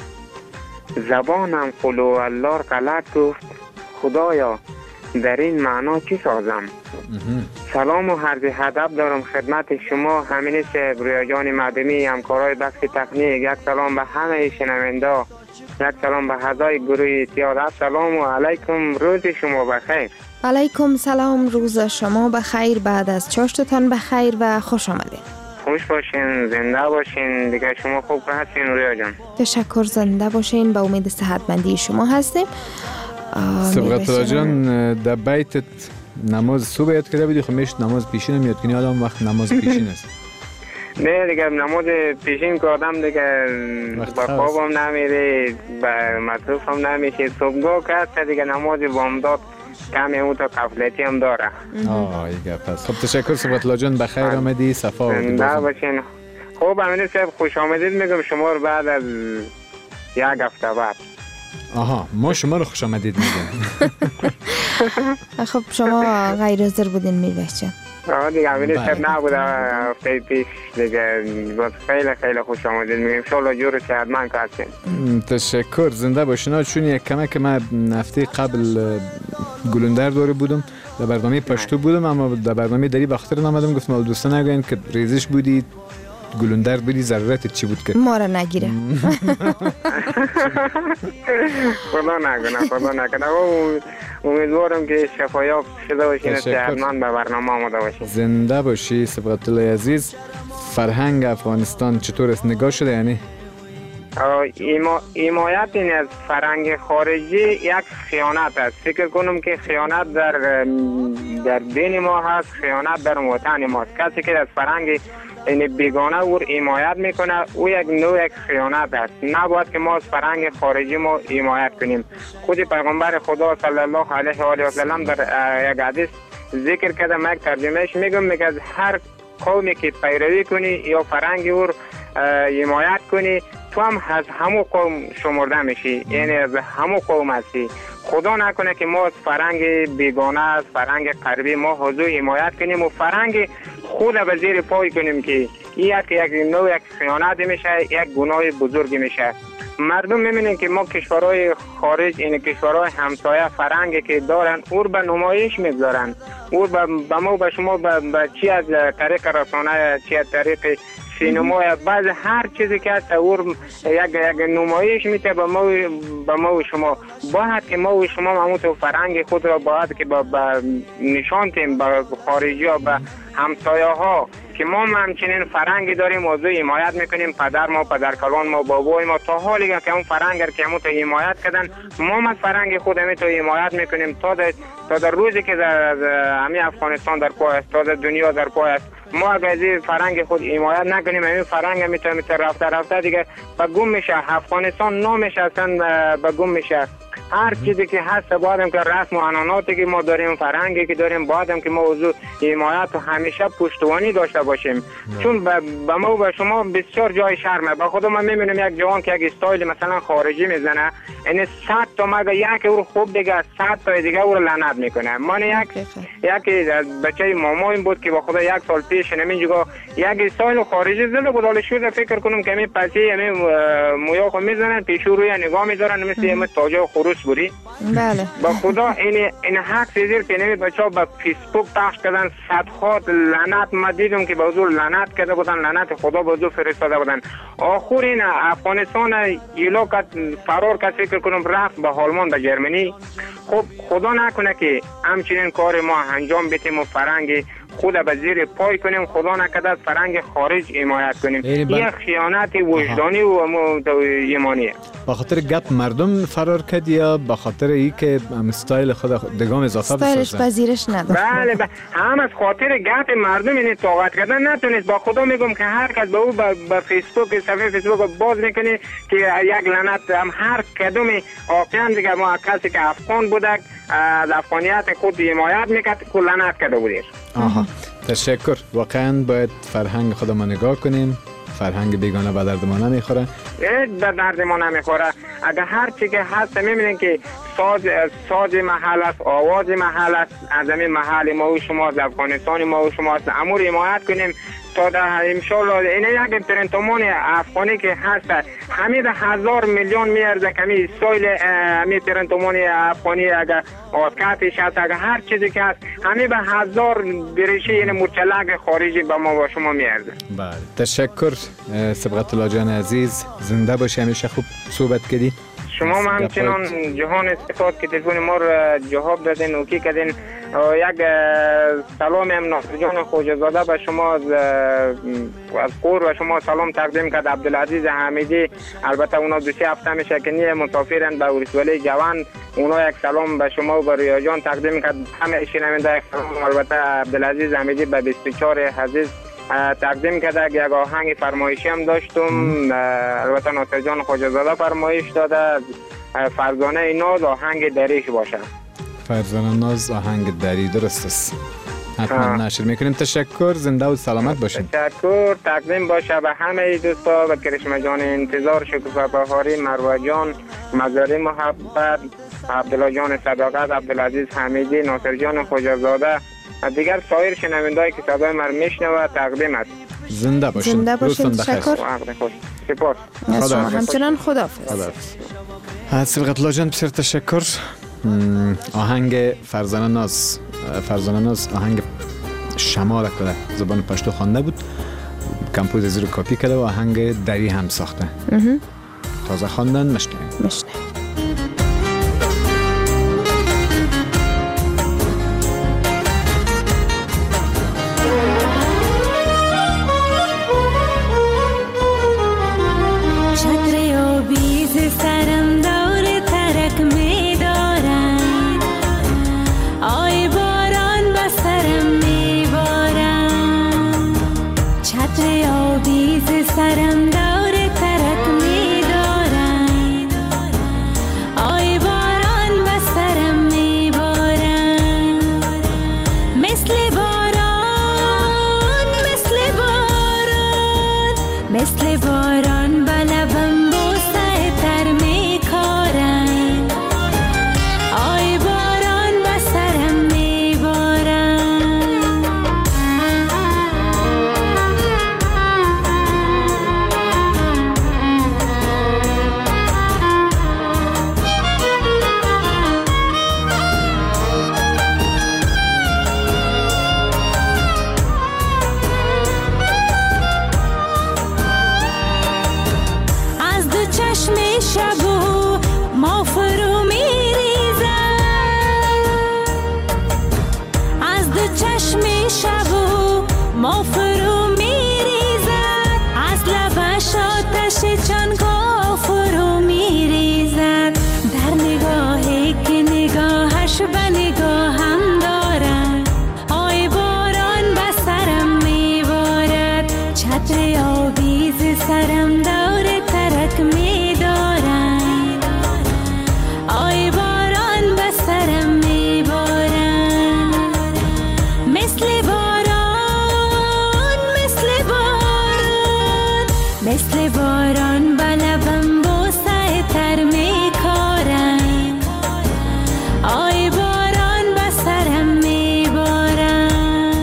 Speaker 14: زبانم قلو الله غلط گفت خدایا در این معنا چی سازم. سلام و عرض ادب دارم خدمت شما همین صاحب رویا جان مدنی همکارای بخش تکنیک. یک سلام به همه شنونده، یک سلام به اعضای گروه سیادت. سلام و علیکم، روز شما بخیر.
Speaker 7: علیکم سلام، روز شما بخیر، بعد از چاشتتان بخیر و خوش آمدید.
Speaker 14: خوش باشین، زنده باشین، دیگه شما خوب هستین رویا جان؟
Speaker 7: تشکر، زنده باشین، به امید صحتمندی شما هستیم.
Speaker 8: سبقت الله جان، در بیتت نماز صبح یاد کرده بودی، خب میشت نماز پیشین هم یاد کنی، آدم وقت نماز پیشین است.
Speaker 14: نه دیگه نماز پیشین که آدم دیگه با خوابم نمیره، با مصروف هم نمیشه. صبحگاه که هست دیگه نماز بامداد کمی اون تا قفلتی هم داره.
Speaker 8: آه ایگه پس خب تشکر سبقت الله جان، بخیر آمدی، صفا آمدی.
Speaker 14: زنده باشین. خوب امینه صاحب خوش آمدید میگم شما رو بعد از یک هفته بعد.
Speaker 8: آها ما شما رو خوش آمدید میگم.
Speaker 7: خب شما غیر حاضر بودین میر بچه.
Speaker 14: آه دیگه امینه صاحب نبوده هفته پیش دیگه، باز خیلی خیلی خوش آمدید میگم. انشالله جور صحتمند که هستین.
Speaker 8: تشکر، زنده باشین. چون یک کمه که من هفته قبل گلوندر دوره بودم، در برنامه پشتو بودم، اما در برنامه دری بخاطر نامدم، گفتم اول دوستان نگوین که ریزش بودی گلوندر بودی، ضرورت چی بود که
Speaker 7: ما را نگیره.
Speaker 14: خدا نکنه خدا نکنه. امیدوارم که شفایاب شده باشین، صحتمند به برنامه آماده باشین.
Speaker 8: زنده باشی سبقت الله عزیز. فرهنگ افغانستان چطور است نگاه شده؟ یعنی
Speaker 14: حمایت این از فرهنگ خارجی یک خیانت است. فکر کنم که خیانت در در دین ما هست، خیانت در وطن ما است. کسی که از فرهنگ این بیگانه او حمایت میکنه، او یک نوع یک خیانت است. نباید که ما از فرهنگ خارجی ما حمایت کنیم. خود پیغمبر خدا صلی الله علیه و آله و سلم در یک حدیث ذکر کرده، من ترجمهش میگم، میگه از هر قومی که پیروی کنی یا فرهنگ او حمایت کنی تو هم از همو قوم شمرده میشی، یعنی از همو قوم هستی. خدا نکنه که ما از فرهنگ بیگانه، از فرهنگ غربی ما حضور حمایت کنیم و فرهنگ خود به زیر پای کنیم که یک یک نوع یک خیانت میشه، یک گناه بزرگی میشه. مردم میبینن که ما کشورهای خارج، این کشورهای همسایه فرهنگی که دارن او به نمایش میگذارن، او به ما به شما به چی از طریق رسانه، چی از طریق سینما، بعض هر چیزی که هست او یک یک نمایش میته به ما به ما و شما. باید که ما و شما همون تو فرهنگ خود را باید که با نشان تیم به خارجی ها، به همسایه ها که ما همچنین فرهنگی داریم، موضوع حمایت میکنیم. پدر ما، پدرکلان ما، بابای ما تا حالی که اون فرهنگ که همون تو حمایت کردن، ما هم از فرهنگ خود همین تو حمایت میکنیم تا در تا در روزی که در همین افغانستان در پای است، تا در دنیا در پای است. ما اگر از فرهنگ خود حمایت نکنیم، همین فرهنگ میتونه میتونه رفته رفته دیگه به گم میشه. افغانستان نامش اصلا به گم میشه. هر چیزی که هست باید که رسم و عنعناتی که ما داریم، فرهنگی که داریم، باید که ما موضوع حمایت و همیشه پشتوانی داشته باشیم. نه. چون به ما و به شما بسیار جای شرمه. با خودم من میبینم یک جوان که یک استایل مثلا خارجی میزنه، این صد تا مگه یک او خوب دیگه صد تا دیگه او لعنت میکنه. من یک یک بچه مامایم بود که با خدا یک سال پیش نمیجگا یک استایل خارجی زده بود، حالا شده فکر کنم که می پسی می مویاخو میزنن، پیشو روی نگاه میذارن مثل یه تاجه و خروس بودی.
Speaker 7: بله.
Speaker 14: با خدا این این حق زیر که نمی بچه‌ها با فیسبوک پخش کردن، صدها لعنت ما دیدم که به حضور لعنت کرده بودن، لعنت خدا به حضور فرستاده بودن. آخر این افغانستان ایلاکت فرار کرد، فکر کنم رفت به آلمان، به جرمنی. خب خدا نکنه که همچنین کار ما انجام بدیم و فرهنگ خود به زیر پای کنیم، خدا نکرده از فرهنگ خارج حمایت کنیم. این خیانت وجدانی و ایمانیه.
Speaker 8: با خاطر گپ مردم فرار کرد یا با خاطر ای که استایل خود دگام اضافه بسازه؟
Speaker 7: استایلش پذیرش نداشت.
Speaker 14: بله بله، هم از خاطر گپ مردم این طاقت کردن نتونست. با خدا میگم که هر کس به او به فیسبوک، صفحه فیسبوک باز میکنه که یک لعنت هم هر کدوم واقعا دیگه ما کسی که افغان بودک از افغانیت خود حمایت میکرد که لعنت کرده بودیش.
Speaker 8: آها، تشکر. واقعا باید فرهنگ خودمون نگاه کنیم. فرهنگ بیگانه به درد ما نمیخوره.
Speaker 14: به درد ما نمیخوره. اگر هر چی که هست میبینین که ساز ساز محل است، آواز محل است، از این محل ما و شما، از افغانستان ما و شما است، امور حمایت کنیم تا در انشالله این یک پرنتمان افغانی که هست همین هزار میلیون میارزه کمی سایل همین پرنتمان افغانی اگر آسکاتش هست، اگر هر چیزی که هست همین به هزار بریشی این مرچلک خارجی به ما و شما میارزه.
Speaker 8: بله، تشکر سبقت الله جان عزیز، زنده باشی، همیشه خوب صحبت کردی.
Speaker 14: شما هم همچنان جهان استفاده که تلفن ما رو جواب دادین و کی کردین. یک سلام هم ناصر جان خوجزاده به شما از از قور و شما سلام تقدیم کرد. عبدالعزیز حمیدی، البته اونا دو سه هفته میشه که نیه مسافرن به ولسوالی جوان، اونا یک سلام به شما و به رویا جان تقدیم کرد. همه شنونده یک سلام. البته عبدالعزیز حمیدی به بیست و چهار عزیز تقدیم کرده. یک آهنگ فرمایشی هم داشتم، البته ناصر جان خوجزاده فرمایش داده، فرزانه ناز آهنگ دریش باشه.
Speaker 8: فرزانه ناز آهنگ دری، درست است، حتما نشر میکنیم. تشکر، زنده و سلامت باشین.
Speaker 14: تشکر، تقدیم باشه به همه دوستا، به کرشمه جان انتظار، شکوفه بهاری، مروه جان، مزاری محبت، عبدالله جان صداقت، عبدالعزیز حمیدی، ناصر جان خوجزاده و دیگر سایر شنوندهایی که صدای من میشنوه تقدیم است.
Speaker 8: زنده باشین.
Speaker 7: زنده باشین. تشکر.
Speaker 14: سپاس.
Speaker 7: خدا همچنان خداحافظ.
Speaker 8: سبقت الله جان بسیار تشکر. آهنگ فرزانه ناز فرزانه ناز آهنگ شمال کده زبان پشتو خوانده بود، کمپوز زیر کاپی کرده و آهنگ دری هم ساخته. تازه خواندن. مشنویم
Speaker 7: مشنویم
Speaker 11: چتر شب و ما فرو میریزد، از لبش آتش چنگا فرو میریزد، در نگاهی که نگاهش به نگاهم دارد، آی باران به سرم میبارد، چتر آویز سرم دور ترک میدارد، آی باران به سرم میبارد، مثل باران مثل باران مثل باران به لبم بوسه تر میکارد، آی باران به سرم میبارد.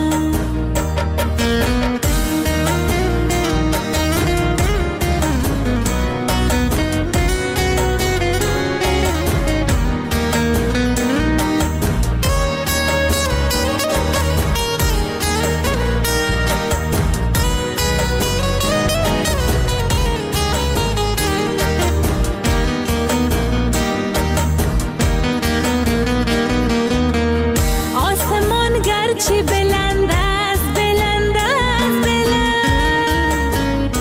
Speaker 11: آسمان گرچه بلند است بلند است بلند،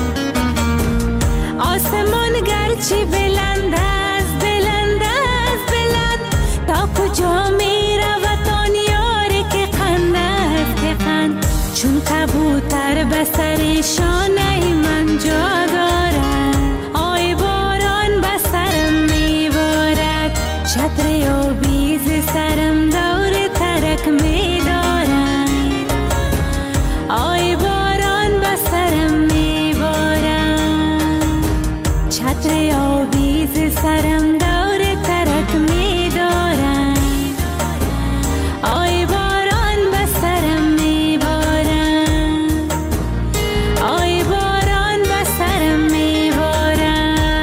Speaker 11: آسمان گرچه بلند است بلند است بلند، تا کجا می رود آن یاری که قند است که قند، چون کبوتر به سر شانه من جا دارد، آی باران به سرم میبارد، چتر آویز سرم دور ترک میدارد، آی باران به سرم میبارد، چتر آویز سرم دور ترک میدارد، آی باران به سرم میبارد، آی باران به سرم میبارد.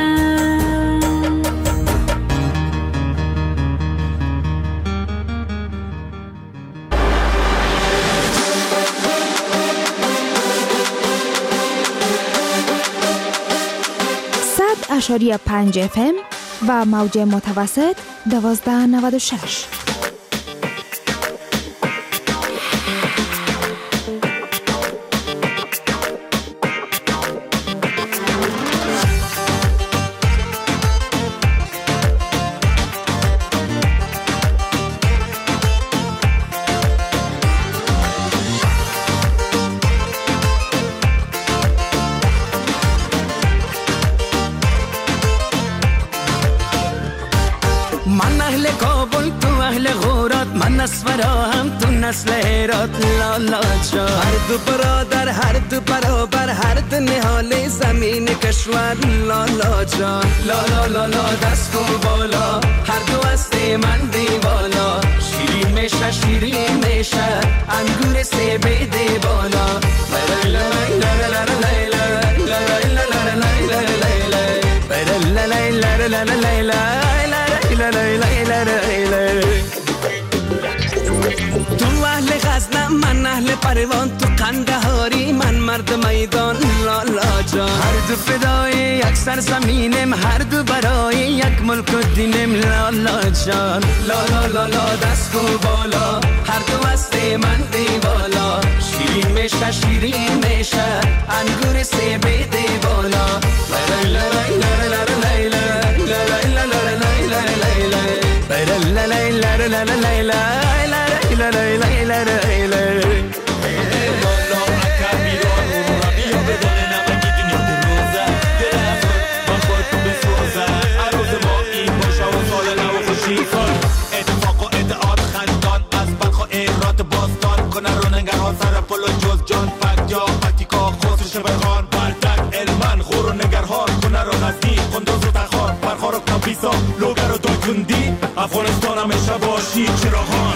Speaker 7: صد اشاری پنج اف ام و موج متوسط دوازده نود و شش.
Speaker 10: من اهل کابل تو اهل غورات، من اسفرا هم تو نسل هرات، لالا جان هر دو برادر هر دو برابر هر دو نهال زمین کشور، لالا جان لالا لالا دست و بالا هر دو هستی من دیوالا، شیرین میشه شیرین میشه انگور سه بیده بالا، تو اهل غزنم من اهل پروان، تو قندهاری من مرد میدان، لالا جان هر دو فدای یک سرزمینم هر دو برای یک ملک و دینم، لالا جان لالا لالا دست و بالا هر دو هستی من دیوالا، شیرین میشه شیرین میشه انگور سه بیده بالا،
Speaker 15: اتفاق و ادعاد خندان از بلخ و ایرات باستان، کنه رو نگران سر پل و جز جان فک یا پتیکا خصوص بخان، بلدک علمان غور و نگرهار، کنه رو نزدی قندوز و تخار، برخار و کمپیسا لوگر و دایکندی، افغانستان همیشه باشی چراغان.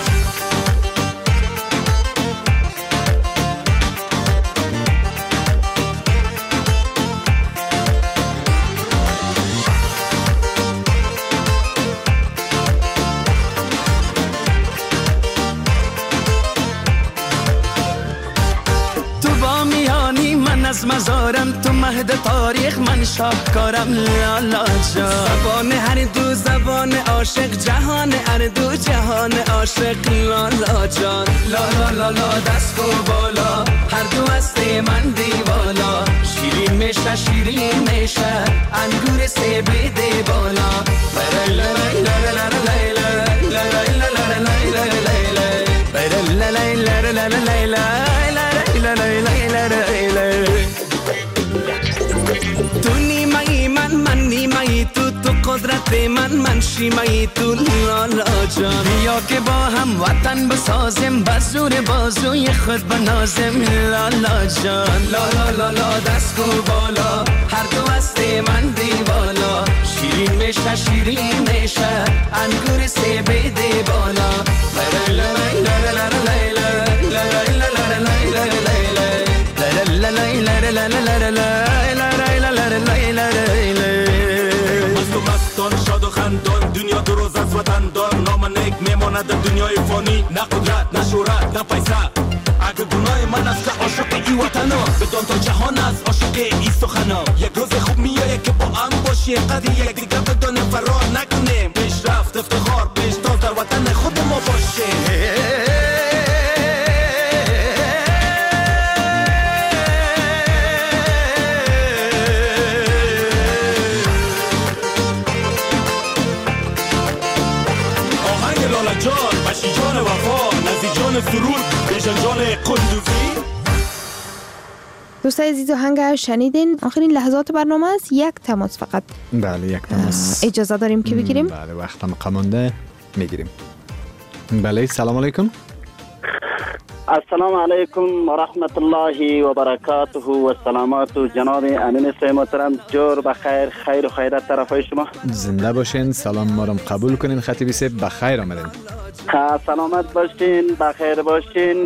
Speaker 10: از مزارم تو مهد تاریخ من شاهکارم لالا جان زبان هر دو زبان عاشق جهان هر دو جهان عاشق لالا جان لالا لالا دست و بالا هر دو هست من دیوالا شیرین میشه شیرین میشه انگور سیب دی بالا تو نیمه‌ای من من نیمه‌ای تو تو قدرت من من شیمه‌ای تو لالا جان یا که با هم وطن بسازیم بزور بازوی خود بنازیم لالا جان لالا لالا دست و بالا هر دو هست من دیوالا شیرین میشه شیرین میشه انگور سیب دی بالا
Speaker 15: مستان شاد و خندان دنیا دو روز از وطن دار نام نیک میماند در دنیای فانی نه قدرت نه شهرت نه پیسه اگر گناه من است که عاشق ای وطنا بدان تا جهان است عاشق ای سخنا یک روز خوب میایه که با هم باشیم قدر یک دیگه بدانیم فرار نکنیم پیشرفت افتخار پیشتاز در وطن خود ما باشیم جان بشی جان وفا نزی جان سرور بیشن جان قندوزی.
Speaker 7: دوستای عزیز آهنگ شنیدین. آخرین لحظات برنامه است. یک تماس فقط
Speaker 8: بله یک تماس
Speaker 7: اجازه داریم که بگیریم.
Speaker 8: بله وقتم قمانده میگیریم. بله سلام علیکم.
Speaker 9: السلام علیکم و رحمت الله و برکاته و سلامات و جناب امین صاحب محترم جور بخیر خیر و خیرت طرفای شما.
Speaker 8: زنده باشین. سلام ما رو قبول کنین خطیبی صاحب بخیر آمدین.
Speaker 9: سلامت باشین بخیر باشین.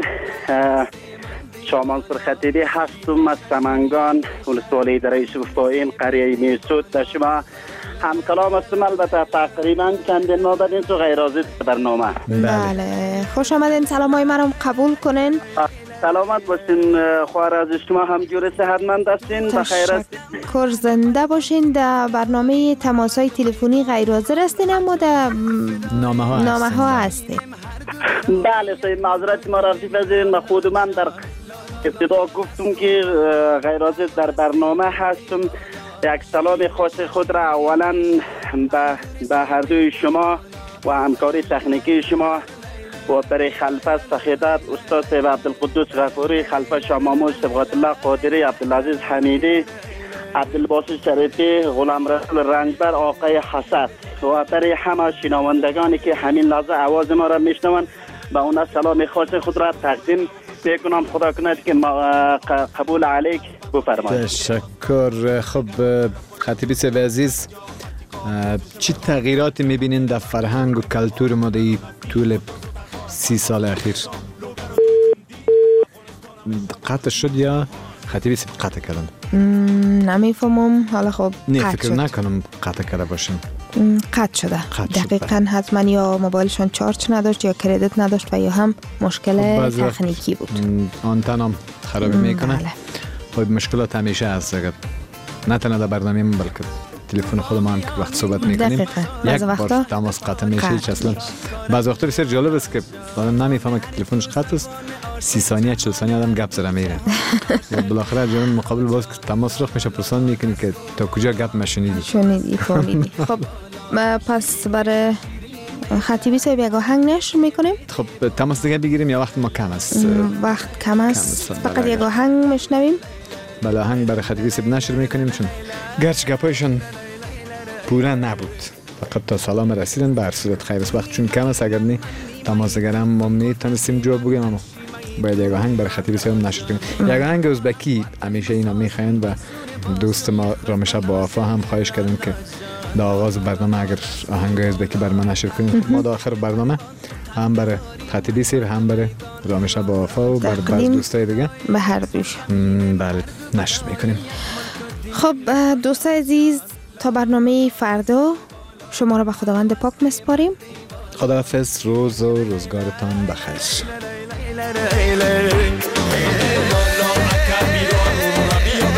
Speaker 9: شامانصر خطیبی هستم از سمنگان ولسوالی درای شفاین قریه میسود در شما هم کلام هستم. البته تقریبا چندین ما بدین تو غیر از برنامه.
Speaker 7: بله خوش آمدین. سلام های من رو قبول کنین.
Speaker 9: سلامت باشین. خوار از شما هم جور صحتمند هستین بخیر هستین.
Speaker 7: تشکر زنده باشین. در برنامه تماس های تلفنی غیر حاضر هستین اما در
Speaker 8: نامه ها
Speaker 7: نامه ها هستین.
Speaker 9: بله صحیح معذرت ما را بپذیرین. من خود من در ابتدا گفتم که غیر حاضر در برنامه هستم. یک سلام خاص خود را اولا به به هر دوی شما و همکاری تکنیکی شما و برای خلفه سخیدت استاد سیب عبدالقدوس غفوری، خلفه شاماموش سبقت الله قادری، عبدالعزیز حمیدی، عبدالباسط شریفی، غلام رسول رنجبر، آقای حسد و برای همه شنوندگانی که همین لحظه آواز ما را میشنوند به اون سلام خاص خود را تقدیم میکنم. خدا کند که قبول علیک بفرمایید.
Speaker 8: تشکر. خب خطیبی صاحب عزیز چی تغییراتی میبینین در فرهنگ و کلتور ما در طول سی سال اخیر؟ قطع شد یا خطیبی صاحب قطع کردن؟
Speaker 7: نمیفهمم. حالا خب
Speaker 8: نه فکر نکنم قطع کرده باشن.
Speaker 7: قطع شده. دقیقاً حتما یا موبایلشون چارج نداشت یا کردیت نداشت و یا هم مشکل تکنیکی بود.
Speaker 8: آنتن هم خرابی میکنه. خب مشکلات همیشه هست. اگر نه تنها در برنامه من بلکه تلفن خود ما هم که وقت صحبت میکنیم یک بار تماس قطع میشه. هیچ اصلا بعض وقتا بسیار جالب است که آدم نمیفهمه که تلفنش قطع است. سی ثانیه چهل ثانیه آدم گپ زده میره و بالاخره جنون مقابل باز که تماس رخ میشه پرسان میکنی که تا کجا گپ مشنیدی
Speaker 7: شنیدی فهمیدی. خب پس برای خطیبی صاحب یک آهنگ نشر میکنیم.
Speaker 8: خب تماس دیگه بگیریم یا وقت ما کم است؟
Speaker 7: وقت کم است. فقط یک آهنگ میشنویم.
Speaker 8: بله آهنگ برای خطیبی صاحب نشر میکنیم چون گرچه گپایشون پورا نبود فقط تا سلام رسیدن به هر صورت خیر است. وقت چون کم است اگر نه تماسگر هم ما میتونستیم جواب بگیم اما باید یک آهنگ برای خطیبی صاحب نشر کنیم. یک آهنگ ازبکی همیشه اینا میخواین و دوست ما رامش با وفا هم خواهش کردیم که در آغاز برنامه اگر آهنگ ازبکی برای ما نشر کنیم. ما در آخر برنامه هم برای خطیبی صاحب هم برای رامش با وفا و برای بعض دوستای دیگه
Speaker 7: به هر دوش
Speaker 8: بله نشر میکنیم.
Speaker 7: خب دوستای عزیز تا برنامه فردا شما را به خداوند پاک میسپاریم.
Speaker 8: خداحافظ. روز و روزگارتان بخیر.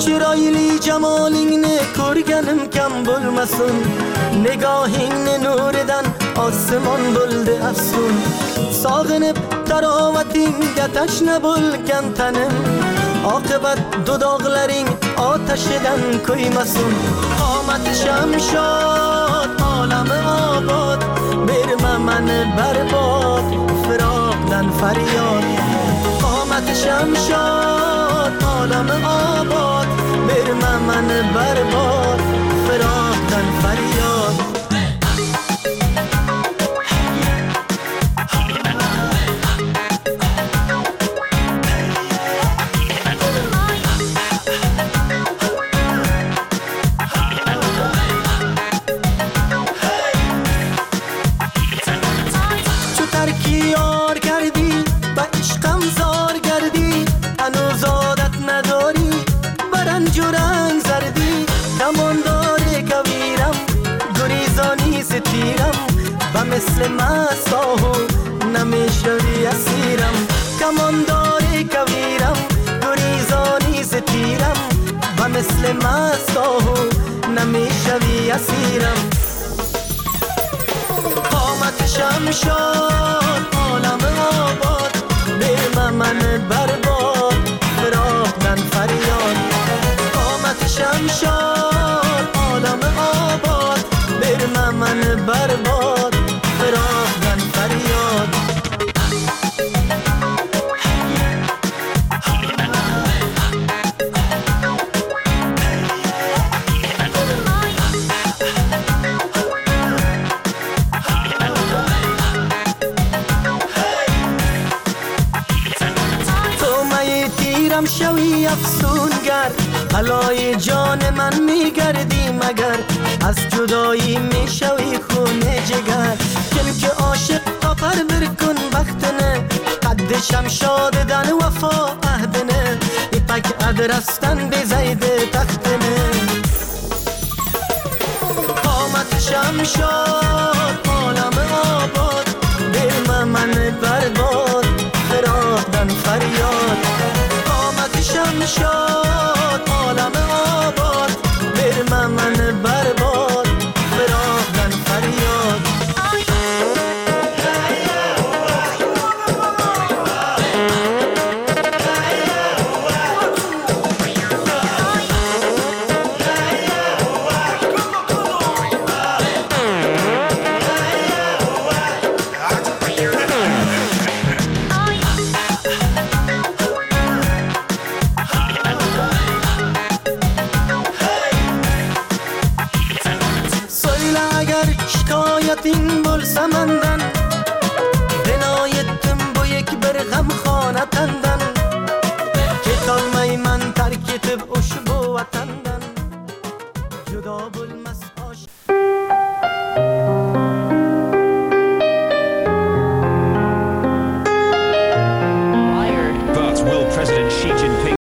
Speaker 10: chiroyli jamolingni ko'rganim kam bo'lmasin, nigohingni nuridan osmon bo'ldi afsun. Sog'inib tarovatingga tashna bo'lgan tanim, oqibat dudoqlaring otashidan ko'ymasin. Qomat shamshod olami obod, berma mani barbod, firoqdan faryod. Qomat shamshod olami obod, berma mani barbod, firoqdan faryod. مثل مساهو نمیشوی اسیرم، کمانداری کویرم گریزانی ستیرم. و مثل مساهو نمیشوی اسیرم. قامت شمشاد عالم آباد، برم من برباد، فراقدن فریاد. قامت شمشاد عالم آباد، برم من برباد، فراقدن فریاد. تیرم شوی افسونگر، حلای جان من میگردی مگر از جدایی میشوی خونه جگر. کم که عاشق قفر برکن بختنه، قد شمشاد دن وفا عهدنه. ایپک ادرستن بی زید تختنه. قامت شمشاد عالم آباد، برم من برباد، فراقدن فریاد. شمشاد عالم آباد، برم من برباد، فراقدن فریاد. این بلسمندن بنایتم با یک برغم خانه تندن که کلمه من ترکتب اشبو وطن.